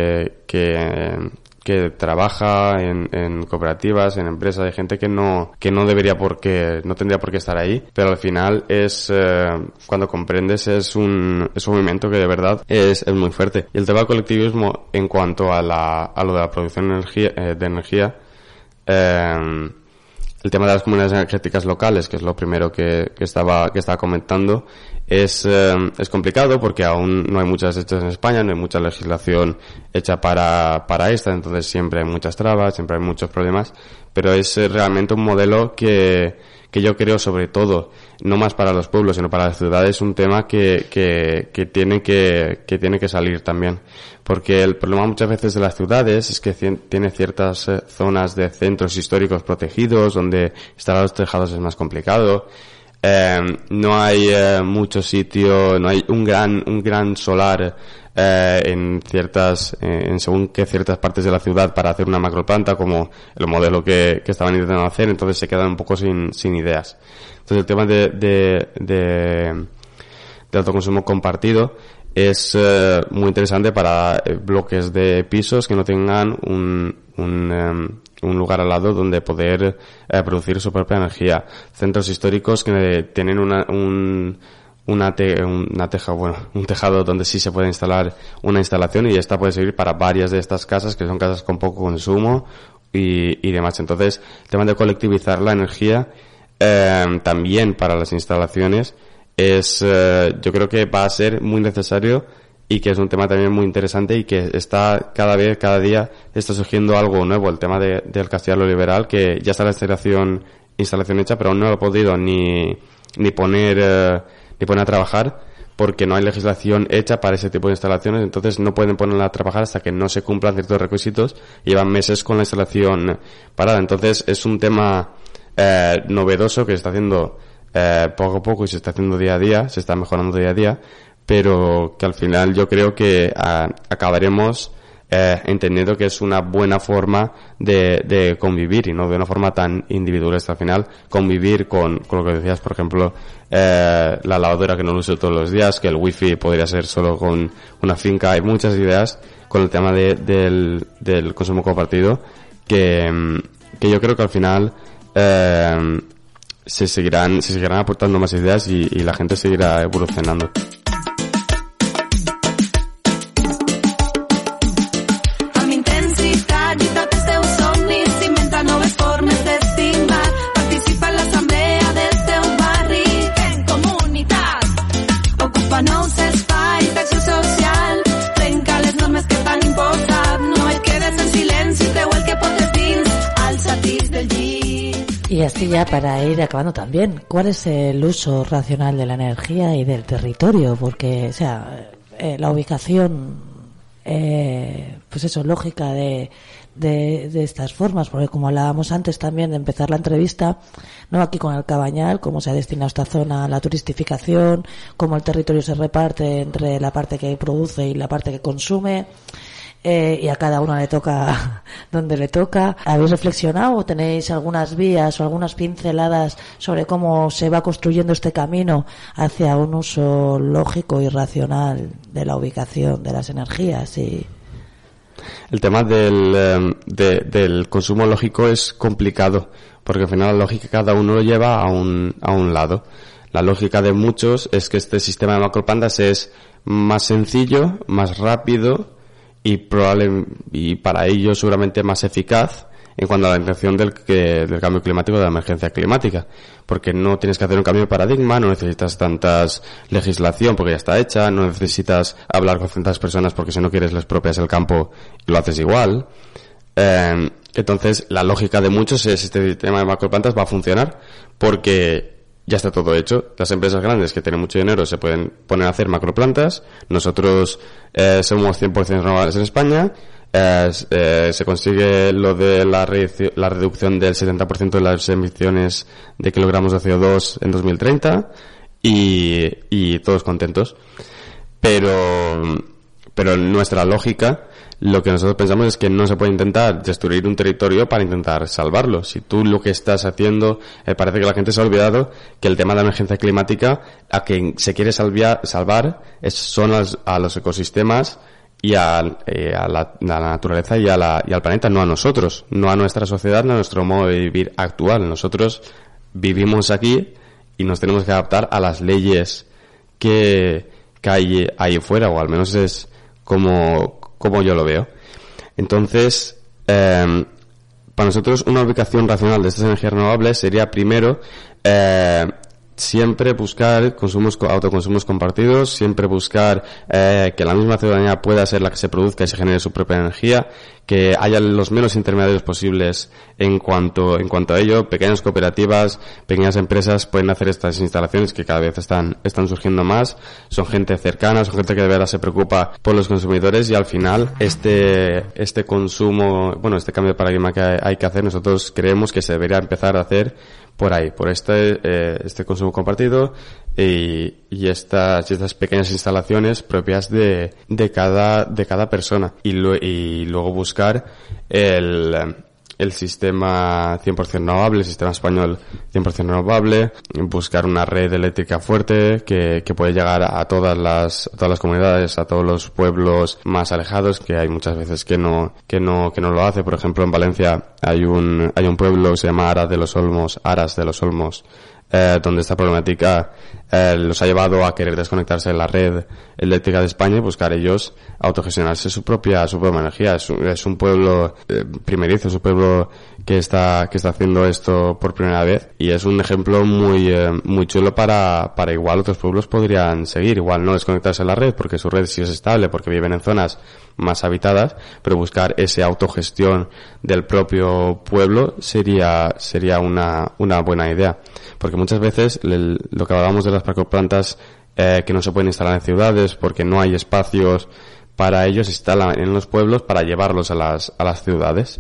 que trabaja en cooperativas, en empresas, hay gente que no tendría por qué estar ahí, pero al final cuando comprendes es un movimiento que de verdad es muy fuerte. Y el tema del colectivismo en cuanto a lo de la producción de energía, el tema de las comunidades energéticas locales, que es lo primero que estaba comentando, es complicado porque aún no hay muchas hechas en España, no hay mucha legislación hecha para esta, entonces siempre hay muchas trabas, siempre hay muchos problemas, pero es realmente un modelo que yo creo, sobre todo, no más para los pueblos, sino para las ciudades, un tema que tiene que salir también. Porque el problema muchas veces de las ciudades es que tiene ciertas zonas de centros históricos protegidos, donde instalar los tejados es más complicado. No hay mucho sitio, no hay un gran solar en según qué ciertas partes de la ciudad para hacer una macroplanta, como el modelo que estaban intentando hacer, entonces se quedan un poco sin ideas. Entonces el tema de autoconsumo compartido es muy interesante para bloques de pisos que no tengan un lugar al lado donde poder producir su propia energía. Centros históricos que tienen un tejado donde sí se puede instalar una instalación, y esta puede servir para varias de estas casas, que son casas con poco consumo y demás. Entonces, el tema de colectivizar la energía también para las instalaciones yo creo que va a ser muy necesario, y que es un tema también muy interesante, y que está cada día está surgiendo algo nuevo. El tema del castellano liberal, que ya está la instalación hecha, pero aún no lo ha podido ni poner a trabajar, porque no hay legislación hecha para ese tipo de instalaciones. Entonces no pueden ponerla a trabajar hasta que no se cumplan ciertos requisitos, y llevan meses con la instalación parada. Entonces es un tema novedoso que se está haciendo poco a poco, y se está haciendo día a día, se está mejorando día a día, pero que al final yo creo que acabaremos entendiendo que es una buena forma de convivir, y no de una forma tan individualista. Al final, convivir con lo que decías, por ejemplo, la lavadora que no lo uso todos los días, que el wifi podría ser solo con una finca. Hay muchas ideas con el tema del consumo compartido que yo creo que al final se seguirán aportando más ideas, y la gente seguirá evolucionando. Y así ya para ir acabando también, ¿cuál es el uso racional de la energía y del territorio? Porque, la ubicación, pues eso, lógica de estas formas, porque como hablábamos antes también de empezar la entrevista, no aquí con el Cabañal, cómo se ha destinado esta zona a la turistificación, cómo el territorio se reparte entre la parte que produce y la parte que consume. y a cada uno le toca donde le toca. ¿Habéis reflexionado o tenéis algunas vías o algunas pinceladas sobre cómo se va construyendo este camino hacia un uso lógico y racional de la ubicación de las energías? Y el tema del consumo lógico es complicado, porque al final la lógica cada uno lo lleva a un lado. La lógica de muchos es que este sistema de macroplantas es más sencillo, más rápido y para ello seguramente más eficaz en cuanto a la intención del cambio climático, de la emergencia climática, porque no tienes que hacer un cambio de paradigma, no necesitas tantas legislación porque ya está hecha, no necesitas hablar con tantas personas porque si no quieres les expropias el campo y lo haces igual. Entonces la lógica de muchos es este sistema de macroplantas va a funcionar porque ya está todo hecho. Las empresas grandes que tienen mucho dinero se pueden poner a hacer macroplantas. Nosotros somos 100% renovables en España. Se consigue lo de la reducción del 70% de las emisiones de kilogramos de CO2 en 2030 y todos contentos. Pero nuestra lógica, lo que nosotros pensamos es que no se puede intentar destruir un territorio para intentar salvarlo. Si tú lo que estás haciendo, parece que la gente se ha olvidado que el tema de la emergencia climática, a quien se quiere salvar son a los ecosistemas y a la naturaleza y al planeta, no a nosotros, no a nuestra sociedad, no a nuestro modo de vivir actual. Nosotros vivimos aquí y nos tenemos que adaptar a las leyes que hay ahí fuera, o al menos es como yo lo veo. Entonces, para nosotros una ubicación racional de estas energías renovables sería primero siempre buscar autoconsumos compartidos, siempre buscar que la misma ciudadanía pueda ser la que se produzca y se genere su propia energía, que haya los menos intermediarios posibles en cuanto a ello. Pequeñas cooperativas, pequeñas empresas pueden hacer estas instalaciones que cada vez están surgiendo más. Son gente cercana, son gente que de verdad se preocupa por los consumidores, y al final este consumo, este cambio de paradigma que hay que hacer, nosotros creemos que se debería empezar a hacer por ahí, por este consumo compartido y estas pequeñas instalaciones propias de cada persona, y luego buscar el sistema 100% renovable, el sistema español 100% renovable, buscar una red eléctrica fuerte que puede llegar a todas las comunidades, a todos los pueblos más alejados, que hay muchas veces que no lo hace. Por ejemplo, en Valencia hay un pueblo que se llama Aras de los Olmos, donde esta problemática los ha llevado a querer desconectarse de la red eléctrica de España y buscar ellos autogestionarse su propia energía. Es un pueblo primerizo, es un pueblo que está haciendo esto por primera vez, y es un ejemplo muy chulo para igual otros pueblos podrían seguir. Igual no desconectarse de la red porque su red sí es estable, porque viven en zonas más habitadas, pero buscar esa autogestión del propio pueblo sería una buena idea, porque muchas veces lo que hablábamos de las macroplantas que no se pueden instalar en ciudades porque no hay espacios para ellos, se instalan en los pueblos para llevarlos a las ciudades.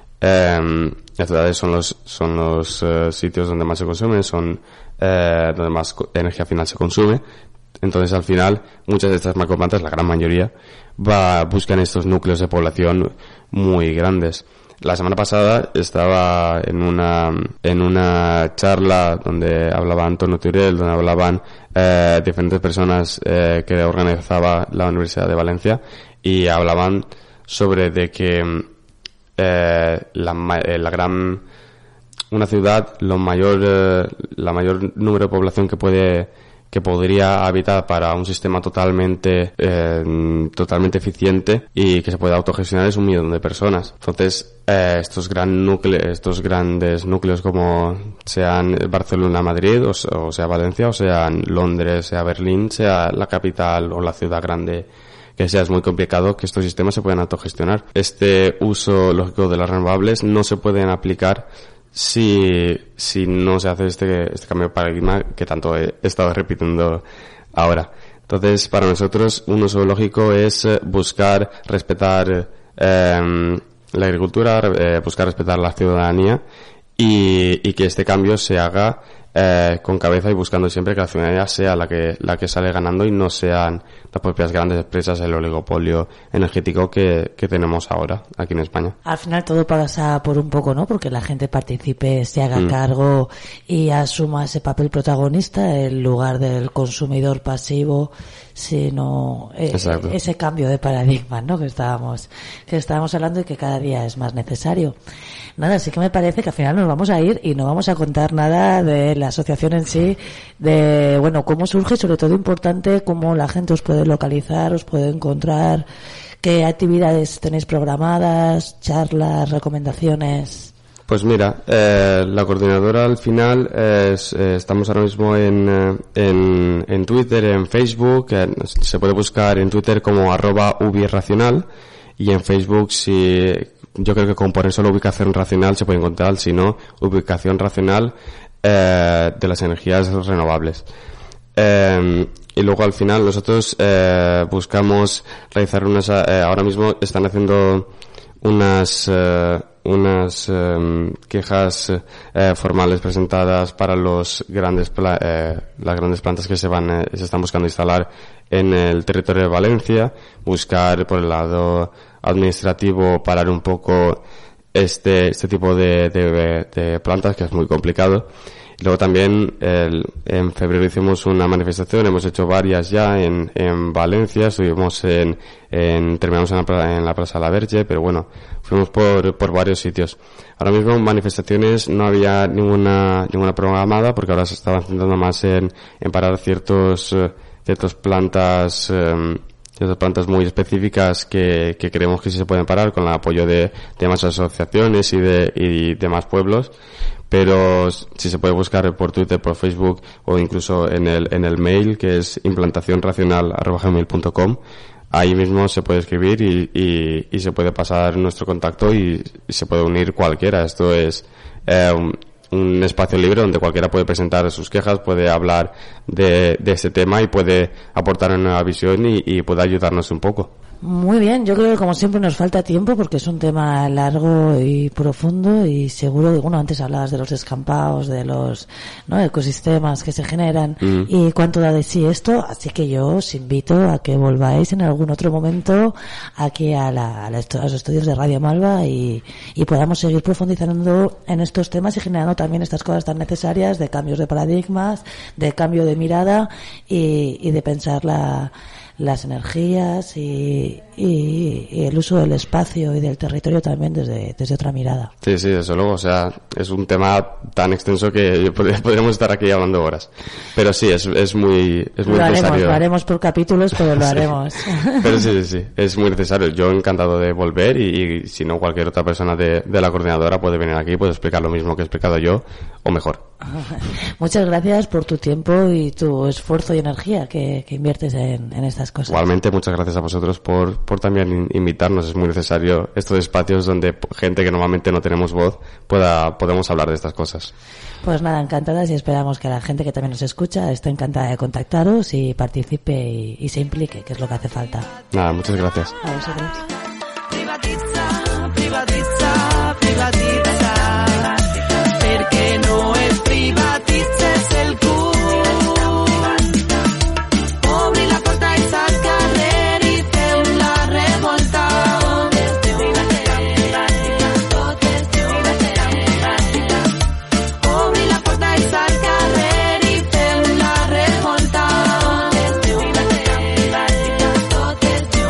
Las ciudades son los sitios donde más se consume, son donde más energía final se consume. Entonces, al final, muchas de estas macroplantas, la gran mayoría, buscan estos núcleos de población muy grandes. La semana pasada estaba en una charla donde hablaba Antonio Turel, donde hablaban diferentes personas que organizaba la Universidad de Valencia, y hablaban sobre de que una ciudad, la mayor número de población que podría habitar para un sistema totalmente eficiente y que se pueda autogestionar es 1 millón de personas. Entonces, estos grandes núcleos, como sean Barcelona, Madrid, o sea Valencia, o sean Londres, sea Berlín, sea la capital o la ciudad grande que sea, es muy complicado que estos sistemas se puedan autogestionar. Este uso lógico de las renovables no se pueden aplicar si no se hace este cambio de paradigma que tanto he estado repitiendo ahora. Entonces, para nosotros, un uso lógico es buscar respetar la agricultura, buscar respetar la ciudadanía y que este cambio se haga con cabeza y buscando siempre que la ciudadanía sea la que sale ganando y no sean las propias grandes empresas, el oligopolio energético que tenemos ahora aquí en España. Al final todo pasa por un poco, ¿no? Porque la gente participe, se haga cargo y asuma ese papel protagonista en lugar del consumidor pasivo, sino ese cambio de paradigma, ¿no? Que estábamos hablando y que cada día es más necesario. Nada, sí que me parece que al final nos vamos a ir y no vamos a contar nada de la asociación en sí, de, bueno, cómo surge y sobre todo importante cómo la gente os puede localizar, os puede encontrar, qué actividades tenéis programadas, charlas, recomendaciones. Pues mira, la coordinadora al final estamos ahora mismo en Twitter, en Facebook, se puede buscar en Twitter como @ubirracional y en Facebook yo creo que con poner solo ubicación racional se puede encontrar, si no, ubicación racional de las energías renovables. Y luego al final nosotros buscamos realizar ahora mismo están haciendo unas quejas formales presentadas para las grandes plantas que se están buscando instalar en el territorio de Valencia, buscar por el lado administrativo parar un poco este tipo de plantas, que es muy complicado. Y luego también en febrero hicimos una manifestación, hemos hecho varias ya en Valencia, estuvimos terminamos en la Plaza La Verge, pero bueno, fuimos por varios sitios. Ahora mismo manifestaciones no había ninguna programada, porque ahora se estaban centrando más en parar ciertas plantas muy específicas que creemos que sí se pueden parar con el apoyo de más asociaciones y de más pueblos. Pero si se puede buscar por Twitter, por Facebook o incluso en el mail, que es implantacionracional@gmail.com, ahí mismo se puede escribir y se puede pasar nuestro contacto y se puede unir cualquiera. Esto es un espacio libre donde cualquiera puede presentar sus quejas, puede hablar de este tema y puede aportar una nueva visión y puede ayudarnos un poco. Muy bien, yo creo que como siempre nos falta tiempo porque es un tema largo y profundo y seguro que, bueno, antes hablabas de los descampados, de los ecosistemas que se generan y cuánto da de sí esto, así que yo os invito a que volváis en algún otro momento aquí a los estudios de Radio Malva y podamos seguir profundizando en estos temas y generando también estas cosas tan necesarias de cambios de paradigmas, de cambio de mirada y de pensar las energías y el uso del espacio y del territorio también desde otra mirada. Sí, desde luego, o sea, es un tema tan extenso que podríamos estar aquí hablando horas. Pero sí, es muy necesario. Lo haremos por capítulos, pero lo haremos. Pero sí, es muy necesario. Yo encantado de volver y si no, cualquier otra persona de la coordinadora puede venir aquí y puede explicar lo mismo que he explicado yo o mejor. Muchas gracias por tu tiempo y tu esfuerzo y energía que inviertes en estas cosas. Igualmente, muchas gracias a vosotros por también invitarnos. Es muy necesario estos espacios donde gente que normalmente no tenemos voz podemos hablar de estas cosas. Pues nada, encantadas y esperamos que la gente que también nos escucha esté encantada de contactaros y participe y se implique, que es lo que hace falta. Nada, muchas gracias. A vosotros. Privatitza, perquè no es privatitzes el cul. Obri la porta i sal al carrer i fem la revolta. Obri la porta i sal al carrer i fem la revolta. Totes juntes.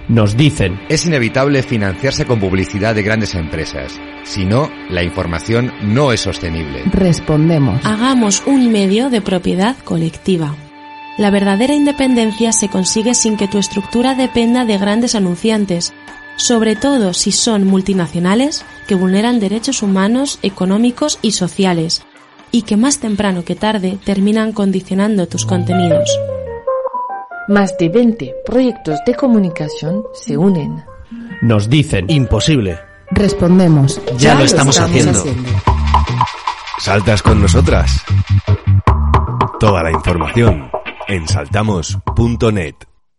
Nos dicen. Es inevitable financiarse con publicidad de grandes empresas. Si no, la información no es sostenible. Respondemos. Hagamos un medio de propiedad colectiva. La verdadera independencia se consigue sin que tu estructura dependa de grandes anunciantes, sobre todo si son multinacionales que vulneran derechos humanos, económicos y sociales, y que más temprano que tarde terminan condicionando tus contenidos. Más de 20 proyectos de comunicación se unen. Nos dicen. Imposible. Respondemos. Ya lo estamos haciendo. ¿Saltas con nosotras? Toda la información en saltamos.net.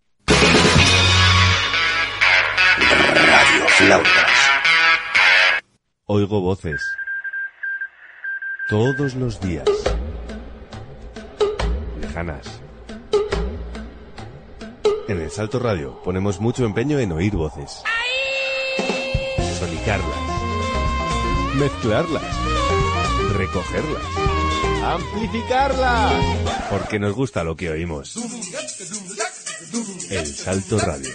Radio Flautas. Oigo voces. Todos los días. Lejanas. En el Salto Radio ponemos mucho empeño en oír voces. Sonicarlas. Mezclarlas. Recogerlas. Amplificarlas. Porque nos gusta lo que oímos. El Salto Radio.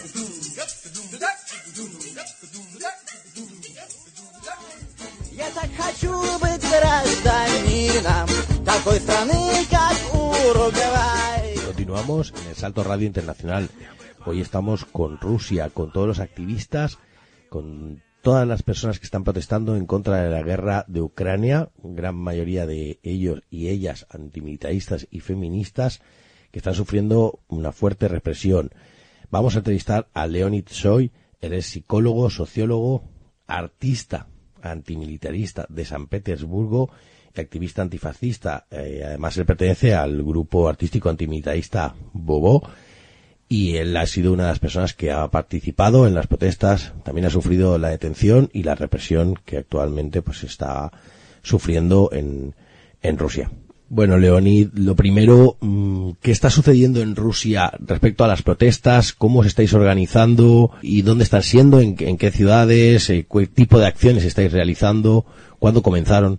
Continuamos en el Salto Radio Internacional. Hoy estamos con Rusia, con todos los activistas, con todas las personas que están protestando en contra de la guerra de Ucrania, gran mayoría de ellos y ellas antimilitaristas y feministas que están sufriendo una fuerte represión. Vamos a entrevistar a Leonid Soy. Él es psicólogo, sociólogo, artista antimilitarista de San Petersburgo y activista antifascista. Además, él pertenece al grupo artístico antimilitarista Bobo y él ha sido una de las personas que ha participado en las protestas. También ha sufrido la detención y la represión que actualmente pues está sufriendo en Rusia. Bueno, Leonid, lo primero, ¿qué está sucediendo en Rusia respecto a las protestas? ¿Cómo os estáis organizando? ¿Y dónde están siendo? ¿En qué ciudades? ¿Qué tipo de acciones estáis realizando? ¿Cuándo comenzaron?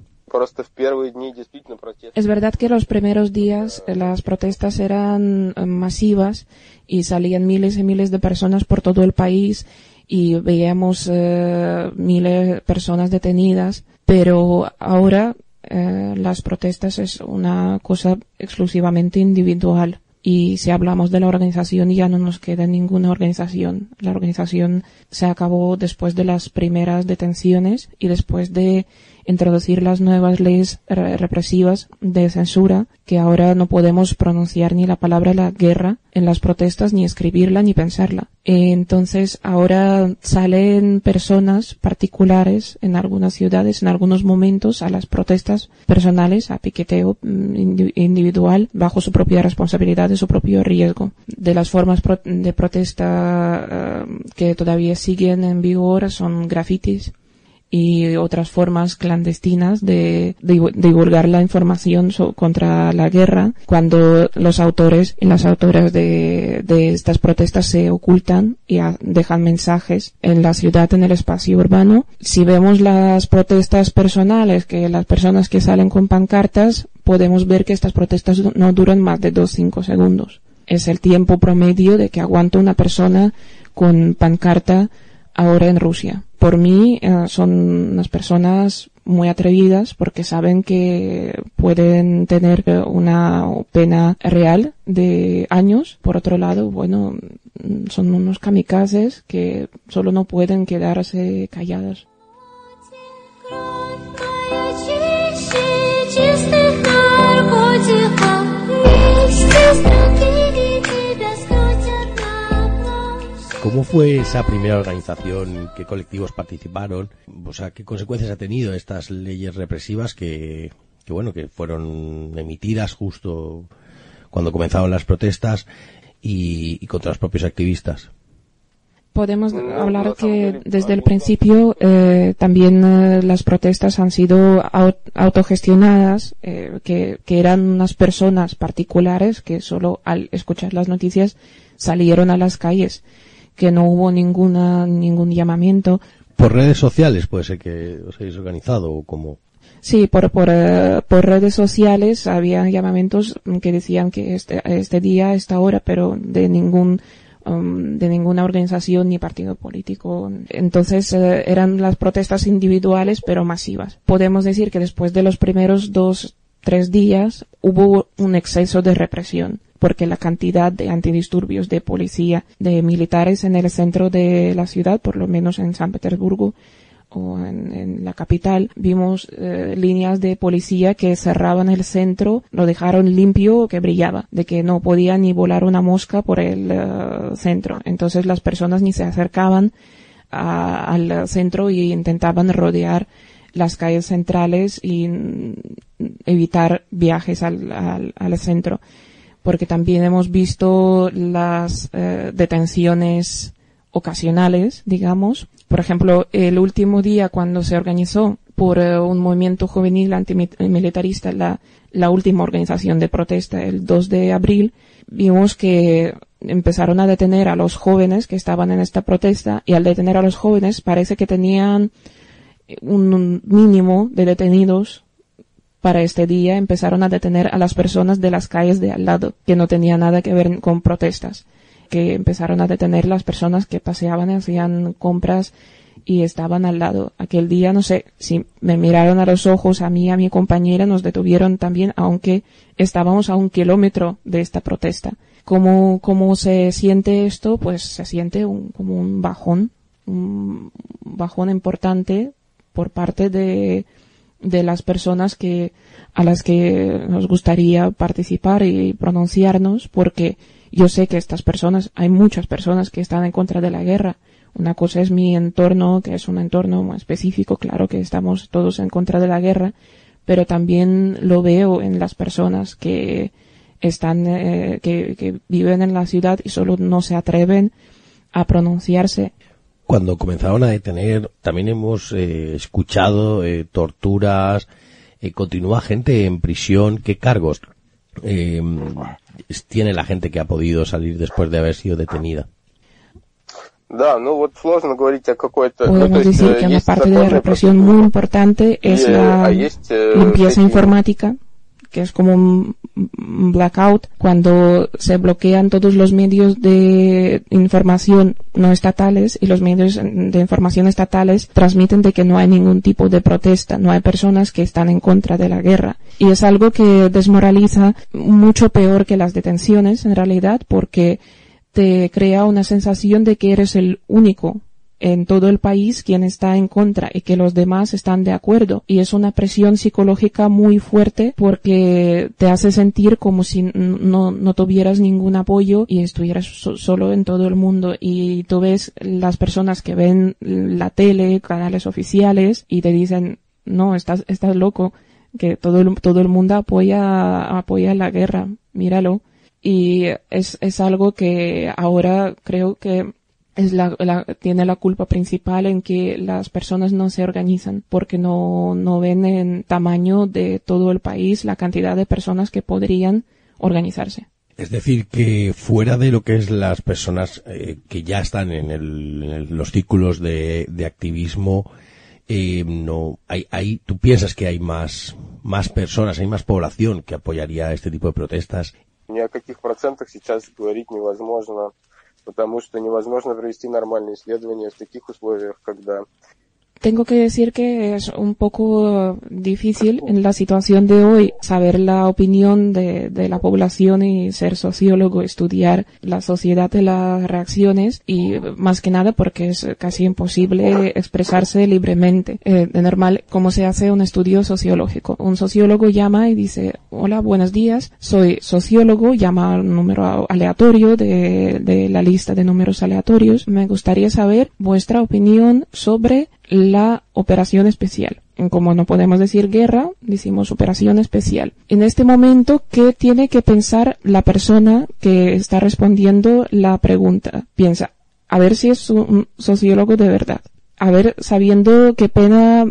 Es verdad que los primeros días las protestas eran masivas y salían miles y miles de personas por todo el país y veíamos miles de personas detenidas, pero ahora las protestas es una cosa exclusivamente individual y si hablamos de la organización ya no nos queda ninguna organización. La organización se acabó después de las primeras detenciones y después de introducir las nuevas leyes represivas de censura, que ahora no podemos pronunciar ni la palabra la guerra en las protestas, ni escribirla, ni pensarla. Entonces ahora salen personas particulares en algunas ciudades, en algunos momentos, a las protestas personales, a piqueteo individual, bajo su propia responsabilidad y su propio riesgo. De las formas de protesta que todavía siguen en vigor son grafitis y otras formas clandestinas de divulgar la información contra la guerra, cuando los autores y las autoras de estas protestas se ocultan y dejan mensajes en la ciudad, en el espacio urbano. Si vemos las protestas personales, que las personas que salen con pancartas, podemos ver que estas protestas no duran más de 2-5 segundos. Es el tiempo promedio de que aguanta una persona con pancarta ahora en Rusia. Por mí son unas personas muy atrevidas porque saben que pueden tener una pena real de años. Por otro lado, bueno, son unos kamikazes que solo no pueden quedarse calladas. ¿Cómo fue esa primera organización? ¿Qué colectivos participaron? O sea, ¿qué consecuencias ha tenido estas leyes represivas que fueron emitidas justo cuando comenzaron las protestas y contra los propios activistas? Podemos hablar que desde el principio también las protestas han sido autogestionadas, que eran unas personas particulares que solo al escuchar las noticias salieron a las calles, que no hubo ningún llamamiento. ¿Por redes sociales puede ser que os hayáis organizado o cómo? Sí, por redes sociales había llamamientos que decían que este día, esta hora, pero de ningún de ninguna organización ni partido político. Entonces eran las protestas individuales pero masivas. Podemos decir que después de los primeros 2-3 días hubo un exceso de represión, porque la cantidad de antidisturbios de policía, de militares en el centro de la ciudad, por lo menos en San Petersburgo o en la capital, vimos líneas de policía que cerraban el centro, lo dejaron limpio, que brillaba, de que no podía ni volar una mosca por el centro. Entonces las personas ni se acercaban al centro y intentaban rodear las calles centrales y evitar viajes al centro. Porque también hemos visto las detenciones ocasionales, digamos. Por ejemplo, el último día cuando se organizó por un movimiento juvenil antimilitarista, la última organización de protesta, el 2 de abril, vimos que empezaron a detener a los jóvenes que estaban en esta protesta, y al detener a los jóvenes parece que tenían un mínimo de detenidos. Para este día empezaron a detener a las personas de las calles de al lado, que no tenían nada que ver con protestas, que empezaron a detener las personas que paseaban y hacían compras y estaban al lado. Aquel día, no sé, si me miraron a los ojos, a mí y a mi compañera, nos detuvieron también, aunque estábamos a 1 kilómetro de esta protesta. ¿Cómo se siente esto? Pues se siente como un bajón importante por parte de las personas a las que nos gustaría participar y pronunciarnos, porque yo sé que hay muchas personas que están en contra de la guerra. Una cosa es mi entorno, que es un entorno muy específico, claro que estamos todos en contra de la guerra, pero también lo veo en las personas que están, que viven en la ciudad y solo no se atreven a pronunciarse. Cuando comenzaron a detener, también hemos escuchado torturas, continúa gente en prisión. ¿Qué cargos tiene la gente que ha podido salir después de haber sido detenida? Podemos decir que una parte de la represión muy importante es la limpieza informática, que es como un blackout, cuando se bloquean todos los medios de información no estatales, y los medios de información estatales transmiten de que no hay ningún tipo de protesta, no hay personas que están en contra de la guerra. Y es algo que desmoraliza mucho peor que las detenciones, en realidad, porque te crea una sensación de que eres el único en todo el país quien está en contra y que los demás están de acuerdo, y es una presión psicológica muy fuerte porque te hace sentir como si no tuvieras ningún apoyo y estuvieras solo en todo el mundo. Y tú ves las personas que ven la tele, canales oficiales, y te dicen, no, estás loco, que todo el mundo apoya la guerra, míralo. Y es algo que ahora creo que tiene la culpa principal en que las personas no se organizan, porque no ven en tamaño de todo el país la cantidad de personas que podrían organizarse. Es decir, que fuera de lo que es las personas que ya están en los círculos de activismo, no hay ¿tú piensas que hay más personas, hay más población que apoyaría este tipo de protestas? Ни о каких процентах сейчас говорить невозможно, потому что невозможно провести нормальные исследования в таких условиях, когда Tengo que decir que es un poco difícil en la situación de hoy saber la opinión de la población y ser sociólogo, estudiar la sociedad de las reacciones, y más que nada porque es casi imposible expresarse libremente. De normal, ¿cómo se hace un estudio sociológico? Un sociólogo llama y dice, hola, buenos días, soy sociólogo, llama un número aleatorio de la lista de números aleatorios. Me gustaría saber vuestra opinión sobre la operación especial. Como no podemos decir guerra, decimos operación especial. En este momento, ¿qué tiene que pensar la persona que está respondiendo la pregunta? Piensa, a ver si es un sociólogo de verdad. A ver, sabiendo qué pena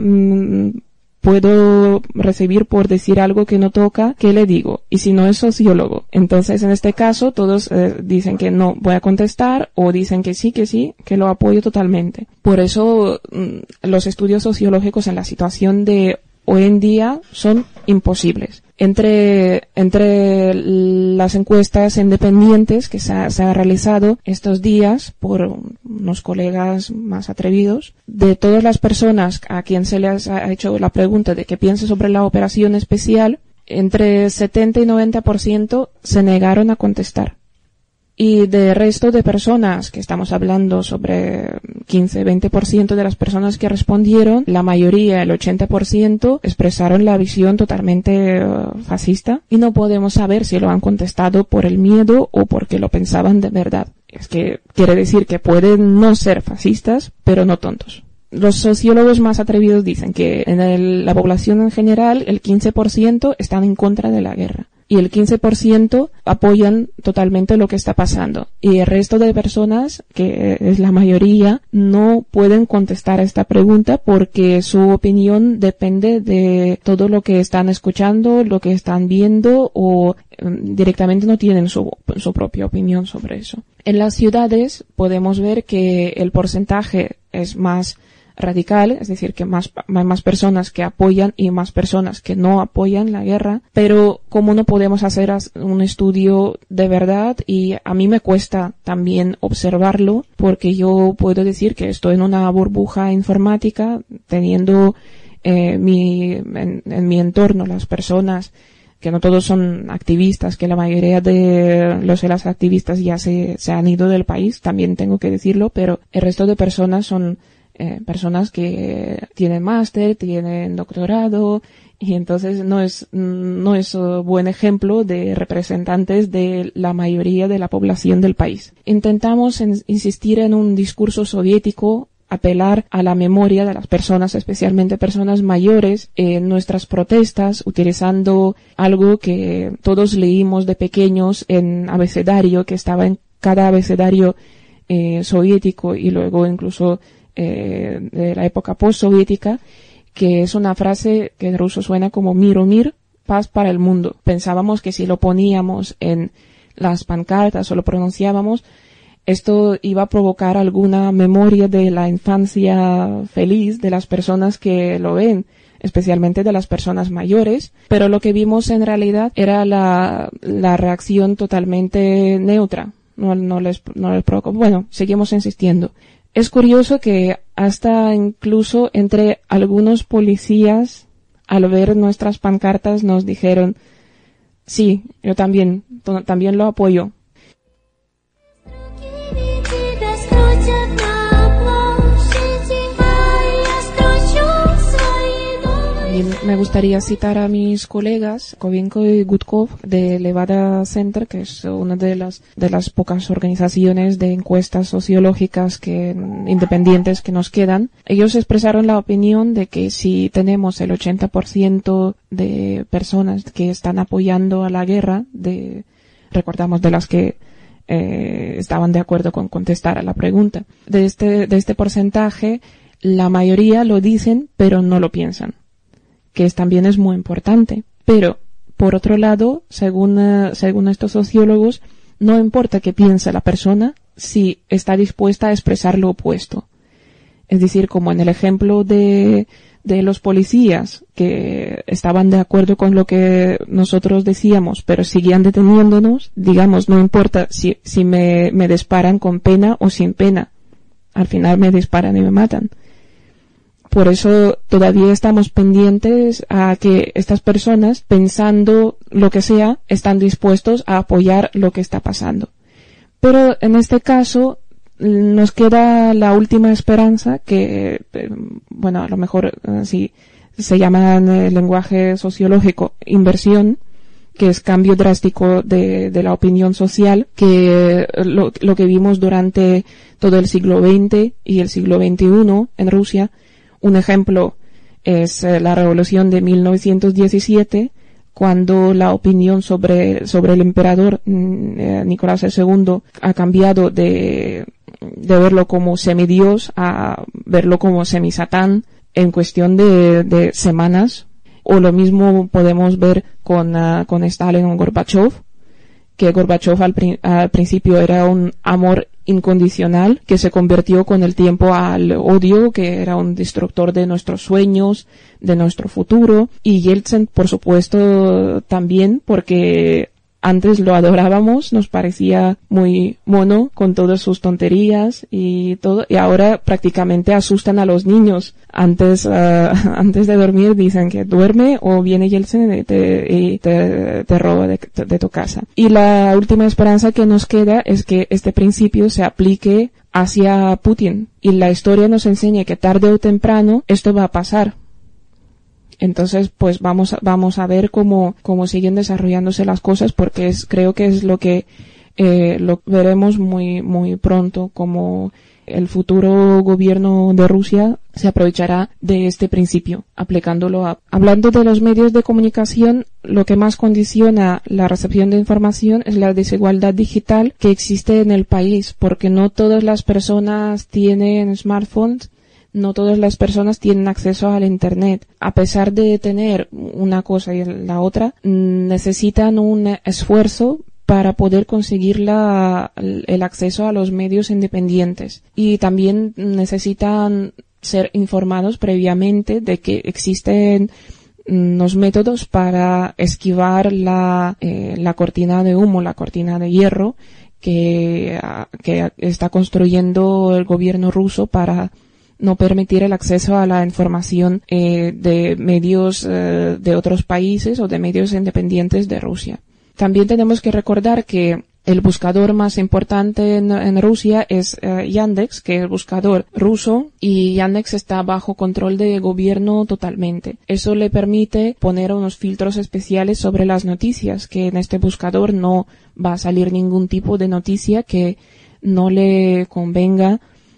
puedo recibir por decir algo que no toca, ¿qué le digo? Y si no es sociólogo. Entonces, en este caso, todos dicen que no voy a contestar, o dicen que sí, que lo apoyo totalmente. Por eso, los estudios sociológicos en la situación de hoy en día son imposibles. Entre las encuestas independientes que se ha realizado estos días por unos colegas más atrevidos, de todas las personas a quien se les ha hecho la pregunta de qué piensa sobre la operación especial, entre 70 y 90% se negaron a contestar. Y de resto de personas, que estamos hablando sobre 15-20% de las personas que respondieron, la mayoría, el 80%, expresaron la visión totalmente fascista, y no podemos saber si lo han contestado por el miedo o porque lo pensaban de verdad. Es que quiere decir que pueden no ser fascistas, pero no tontos. Los sociólogos más atrevidos dicen que en la población en general el 15% están en contra de la guerra y el 15% apoyan totalmente lo que está pasando, y el resto de personas, que es la mayoría, no pueden contestar a esta pregunta porque su opinión depende de todo lo que están escuchando, lo que están viendo, o directamente no tienen su propia opinión sobre eso. En las ciudades podemos ver que el porcentaje es más radical, es decir, que hay más personas que apoyan y más personas que no apoyan la guerra, pero como no podemos hacer un estudio de verdad, y a mí me cuesta también observarlo, porque yo puedo decir que estoy en una burbuja informática, teniendo en mi entorno las personas, que no todos son activistas, que la mayoría de las activistas ya se han ido del país, también tengo que decirlo, pero el resto de personas son personas que tienen máster, tienen doctorado, y entonces no es buen ejemplo de representantes de la mayoría de la población del país. Intentamos insistir en un discurso soviético, apelar a la memoria de las personas, especialmente personas mayores, en nuestras protestas, utilizando algo que todos leímos de pequeños en abecedario, que estaba en cada abecedario soviético y luego incluso de la época postsoviética, que es una frase que en ruso suena como Mir, paz para el mundo. Pensábamos que si lo poníamos en las pancartas o lo pronunciábamos, esto iba a provocar alguna memoria de la infancia feliz de las personas que lo ven, especialmente de las personas mayores, pero lo que vimos en realidad era la reacción totalmente neutra. No les provocó. Bueno, seguimos insistiendo. Es curioso que hasta incluso entre algunos policías, al ver nuestras pancartas, nos dijeron, sí, yo también lo apoyo. Me gustaría citar a mis colegas Kovinko y Gutkov de Levada Center, que es una de las pocas organizaciones de encuestas sociológicas independientes que nos quedan. Ellos expresaron la opinión de que si tenemos el 80% de personas que están apoyando a la guerra, recordamos de las que estaban de acuerdo con contestar a la pregunta, de este porcentaje, la mayoría lo dicen pero no lo piensan, que también es muy importante. Pero, por otro lado, según estos sociólogos, no importa qué piense la persona si está dispuesta a expresar lo opuesto. Es decir, como en el ejemplo de los policías, que estaban de acuerdo con lo que nosotros decíamos, pero seguían deteniéndonos, digamos, no importa si me disparan con pena o sin pena, al final me disparan y me matan. Por eso todavía estamos pendientes a que estas personas, pensando lo que sea, están dispuestos a apoyar lo que está pasando. Pero en este caso nos queda la última esperanza, que, bueno, a lo mejor si se llama en el lenguaje sociológico inversión, que es cambio drástico de la opinión social, que lo que vimos durante todo el siglo XX y el siglo XXI en Rusia. Un ejemplo es la revolución de 1917, cuando la opinión sobre el emperador Nicolás II ha cambiado de verlo como semidios a verlo como semisatán en cuestión de semanas. O lo mismo podemos ver con Stalin o Gorbachev, que Gorbachev al principio era un amor incondicional que se convirtió con el tiempo al odio, que era un destructor de nuestros sueños, de nuestro futuro. Y Yeltsin, por supuesto, también, porque antes lo adorábamos, nos parecía muy mono con todas sus tonterías y todo, y ahora prácticamente asustan a los niños. Antes de dormir dicen que duerme o viene Yeltsin y te roba de tu casa. Y la última esperanza que nos queda es que este principio se aplique hacia Putin. Y la historia nos enseña que tarde o temprano esto va a pasar. Entonces, pues vamos a ver cómo siguen desarrollándose las cosas, porque creo que es lo que lo veremos muy pronto, como el futuro gobierno de Rusia se aprovechará de este principio, aplicándolo Hablando de los medios de comunicación, lo que más condiciona la recepción de información es la desigualdad digital que existe en el país, porque no todas las personas tienen smartphones. No todas las personas tienen acceso al Internet. A pesar de tener una cosa y la otra, necesitan un esfuerzo para poder conseguir el acceso a los medios independientes. Y también necesitan ser informados previamente de que existen los métodos para esquivar la cortina de humo, la cortina de hierro que está construyendo el gobierno ruso para no permitir el acceso a la información de medios de otros países o de medios independientes de Rusia. También tenemos que recordar que el buscador más importante en Rusia es Yandex, que es el buscador ruso, y Yandex está bajo control de gobierno totalmente. Eso le permite poner unos filtros especiales sobre las noticias, que en este buscador no va a salir ningún tipo de noticia que no le convenga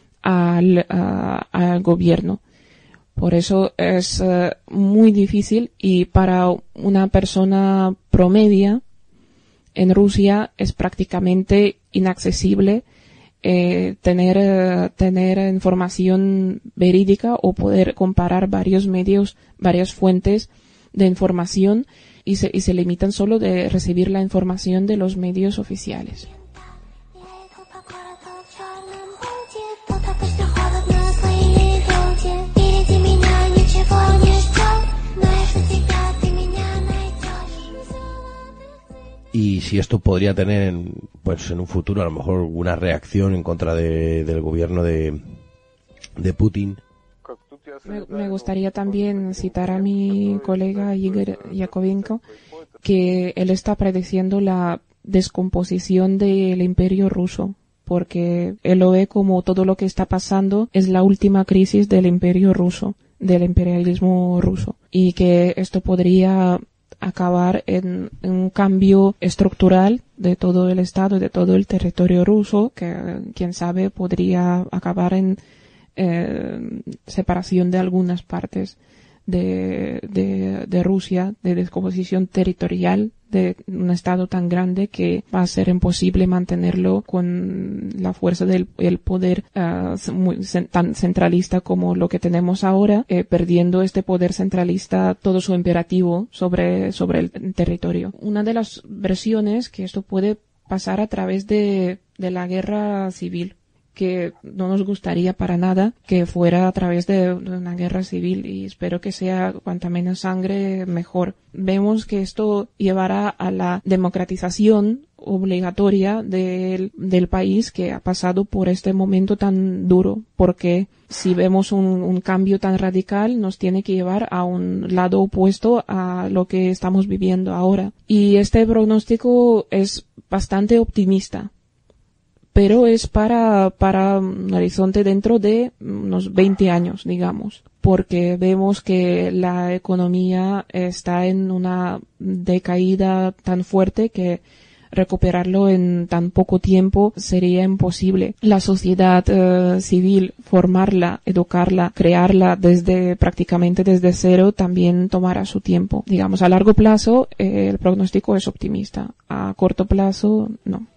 al gobierno. Por eso es muy difícil, y para una persona promedia en Rusia es prácticamente inaccesible tener información verídica o poder comparar varios medios, varias fuentes de información, y se limitan solo de recibir la información de los medios oficiales. Y si esto podría tener, pues en un futuro, a lo mejor una reacción en contra del gobierno de Putin. Me gustaría también citar a mi colega Igor Yakovenko, que él está prediciendo la descomposición del imperio ruso, porque él lo ve como todo lo que está pasando es la última crisis del imperio ruso, del imperialismo ruso, y que esto podría acabar en un cambio estructural de todo el Estado, de todo el territorio ruso, que quién sabe podría acabar en separación de algunas partes de Rusia, de descomposición territorial de un Estado tan grande que va a ser imposible mantenerlo con la fuerza del poder tan centralista como lo que tenemos ahora, perdiendo este poder centralista todo su imperativo sobre el territorio. Una de las versiones que esto puede pasar a través de la guerra civil, que no nos gustaría para nada que fuera a través de una guerra civil, y espero que sea cuanta menos sangre mejor. Vemos que esto llevará a la democratización obligatoria del país que ha pasado por este momento tan duro, porque si vemos un cambio tan radical nos tiene que llevar a un lado opuesto a lo que estamos viviendo ahora. Y este pronóstico es bastante optimista, pero es para un horizonte dentro de unos 20 años, digamos, porque vemos que la economía está en una decaída tan fuerte que recuperarlo en tan poco tiempo sería imposible. La sociedad civil, formarla, educarla, crearla prácticamente desde cero, también tomará su tiempo. Digamos, a largo plazo el pronóstico es optimista, a corto plazo no.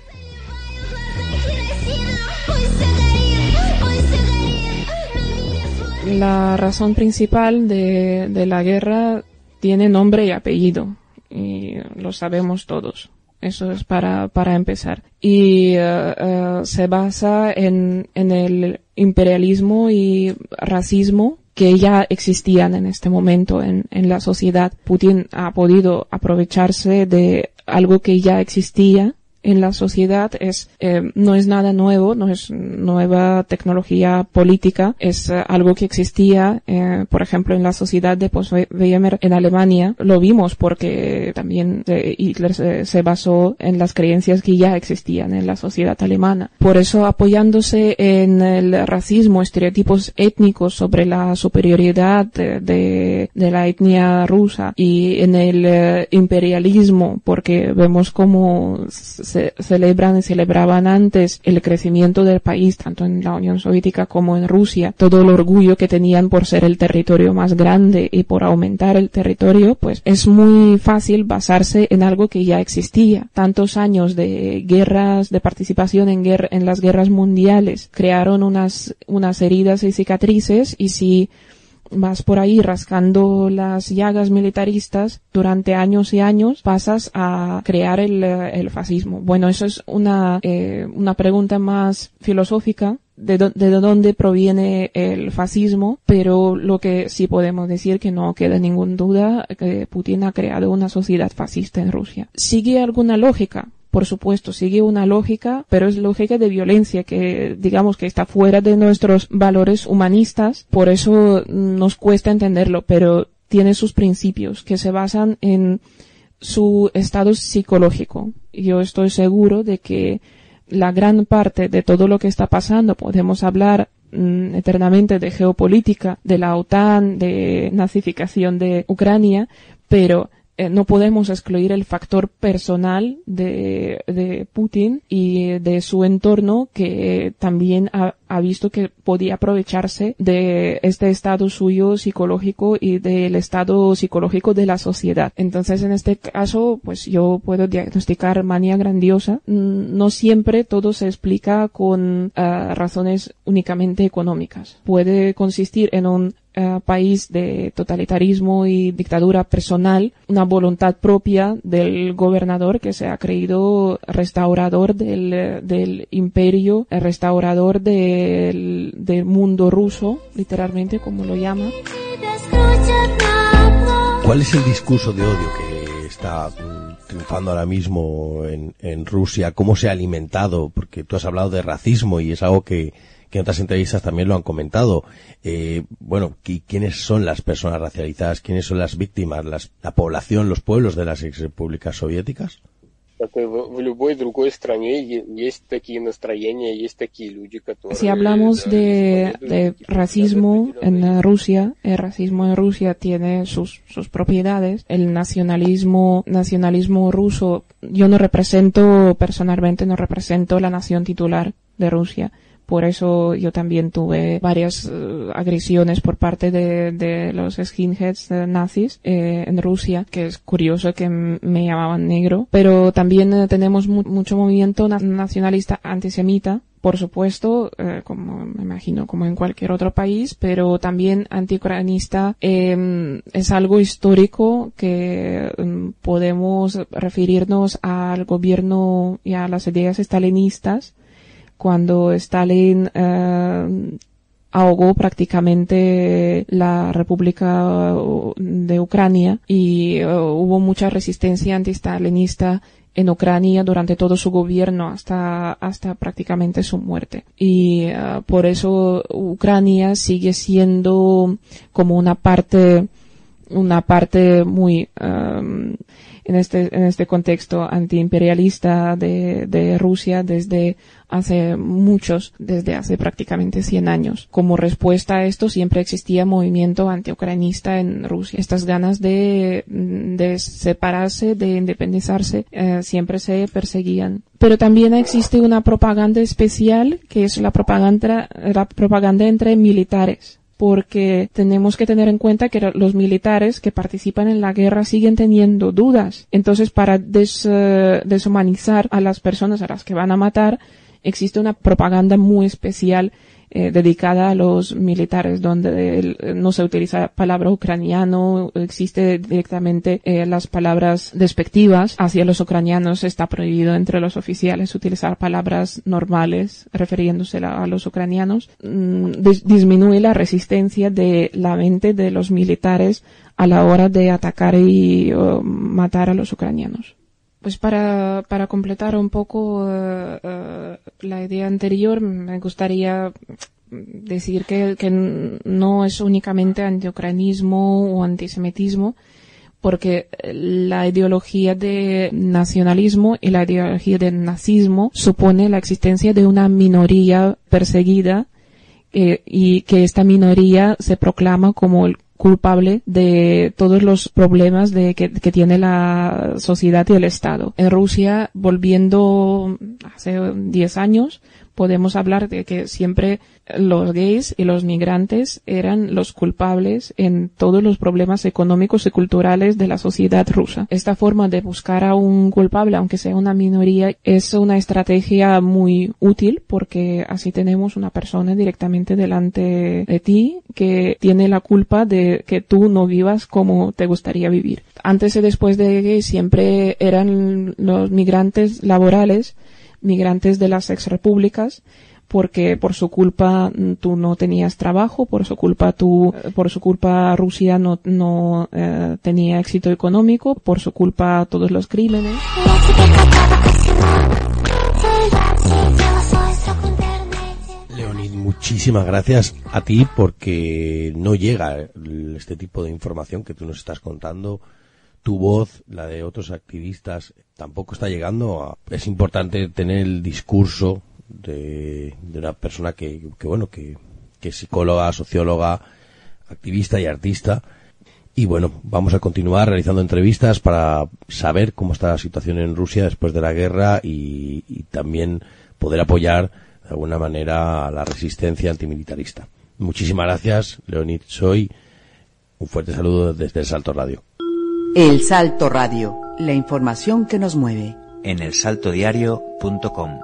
La razón principal de la guerra tiene nombre y apellido, y lo sabemos todos. Eso es para empezar. Y se basa en el imperialismo y racismo que ya existían en este momento en la sociedad. Putin ha podido aprovecharse de algo que ya existía en la sociedad. No es nada nuevo, no es nueva tecnología política, es algo que existía, por ejemplo, en la sociedad de post-Weimar en Alemania. Lo vimos porque también Hitler se basó en las creencias que ya existían en la sociedad alemana. Por eso, apoyándose en el racismo, estereotipos étnicos sobre la superioridad de la etnia rusa, y en el imperialismo, porque vemos cómo celebran y celebraban antes el crecimiento del país, tanto en la Unión Soviética como en Rusia, todo el orgullo que tenían por ser el territorio más grande y por aumentar el territorio, pues es muy fácil basarse en algo que ya existía. Tantos años de guerras, de participación en las guerras mundiales, crearon unas heridas y cicatrices, y si vas por ahí rascando las llagas militaristas durante años y años, pasas a crear el fascismo. Bueno, eso es una pregunta más filosófica de dónde proviene el fascismo, pero lo que sí podemos decir, que no queda ninguna duda, que Putin ha creado una sociedad fascista en Rusia. ¿Sigue alguna lógica? Por supuesto, sigue una lógica, pero es lógica de violencia que, digamos, que está fuera de nuestros valores humanistas, por eso nos cuesta entenderlo, pero tiene sus principios que se basan en su estado psicológico. Yo estoy seguro de que la gran parte de todo lo que está pasando, podemos hablar eternamente de geopolítica, de la OTAN, de nazificación de Ucrania, pero no podemos excluir el factor personal de Putin y de su entorno, que también ha visto que podía aprovecharse de este estado suyo psicológico y del estado psicológico de la sociedad. Entonces, en este caso, pues yo puedo diagnosticar manía grandiosa. No siempre todo se explica con razones únicamente económicas. Puede consistir en un país de totalitarismo y dictadura personal, una voluntad propia del gobernador que se ha creído restaurador del imperio, el restaurador del mundo ruso, literalmente, como lo llama. ¿Cuál es el discurso de odio que está triunfando ahora mismo en Rusia? ¿Cómo se ha alimentado? Porque tú has hablado de racismo y es algo que en otras entrevistas también lo han comentado. Bueno, ¿quiénes son las personas racializadas? ¿Quiénes son las víctimas? ¿La población, los pueblos de las exrepúblicas soviéticas? Si hablamos de racismo en Rusia, el racismo en Rusia tiene sus propiedades. El nacionalismo ruso, yo personalmente no represento la nación titular de Rusia. Por eso yo también tuve varias agresiones por parte de los skinheads nazis en Rusia, que es curioso que me llamaban negro. Pero también tenemos mucho movimiento nacionalista antisemita, por supuesto, como me imagino, como en cualquier otro país, pero también antiucranista. Es algo histórico que podemos referirnos al gobierno y a las ideas stalinistas, cuando Stalin ahogó prácticamente la República de Ucrania y hubo mucha resistencia antistalinista en Ucrania durante todo su gobierno hasta prácticamente su muerte. Y por eso Ucrania sigue siendo como una parte muy en este contexto antiimperialista de Rusia desde hace prácticamente 100 años. Como respuesta a esto siempre existía movimiento antiucranista en Rusia. Estas ganas de separarse, de independizarse, siempre se perseguían. Pero también existe una propaganda especial, que es la propaganda entre militares. Porque tenemos que tener en cuenta que los militares que participan en la guerra siguen teniendo dudas. Entonces, para deshumanizar a las personas a las que van a matar, existe una propaganda muy especial dedicada a los militares, donde no se utiliza palabra ucraniano, existe directamente las palabras despectivas hacia los ucranianos. Está prohibido entre los oficiales utilizar palabras normales refiriéndose a los ucranianos. Disminuye la resistencia de la mente de los militares a la hora de atacar y matar a los ucranianos. Pues para completar un poco la idea anterior, me gustaría decir que no es únicamente antiucranismo o antisemitismo, porque la ideología de nacionalismo y la ideología del nazismo supone la existencia de una minoría perseguida y que esta minoría se proclama como el culpable de todos los problemas que tiene la sociedad y el Estado. En Rusia, volviendo hace 10 años, podemos hablar de que siempre los gays y los migrantes eran los culpables en todos los problemas económicos y culturales de la sociedad rusa. Esta forma de buscar a un culpable, aunque sea una minoría, es una estrategia muy útil, porque así tenemos una persona directamente delante de ti que tiene la culpa de que tú no vivas como te gustaría vivir. Antes y después de gay siempre eran los migrantes laborales, migrantes de las exrepúblicas, porque por su culpa tú no tenías trabajo, por su culpa Rusia no tenía éxito económico, por su culpa todos los crímenes. Leonid, muchísimas gracias a ti, porque no llega este tipo de información que tú nos estás contando. Tu voz, la de otros activistas, tampoco está llegando. Es importante tener el discurso de una persona que es psicóloga, socióloga, activista y artista. Y bueno, vamos a continuar realizando entrevistas para saber cómo está la situación en Rusia después de la guerra y también poder apoyar de alguna manera a la resistencia antimilitarista. Muchísimas gracias, Leonid Soy. Un fuerte saludo desde El Salto Radio. El Salto Radio, la información que nos mueve. En elsaltodiario.com.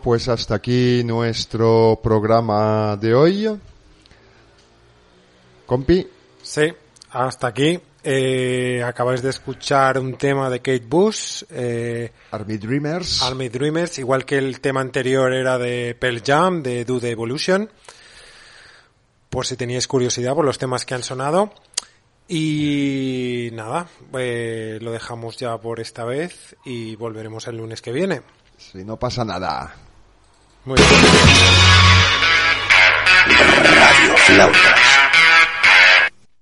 pues hasta aquí nuestro programa de hoy. Compi. Sí, hasta aquí. Acabáis de escuchar un tema de Kate Bush, Army Dreamers, igual que el tema anterior era de Pearl Jam, de Do the Evolution, por si teníais curiosidad por los temas que han sonado. Y nada, lo dejamos ya por esta vez y volveremos el lunes que viene. Si no pasa nada. Muy bien. Radio Flauta.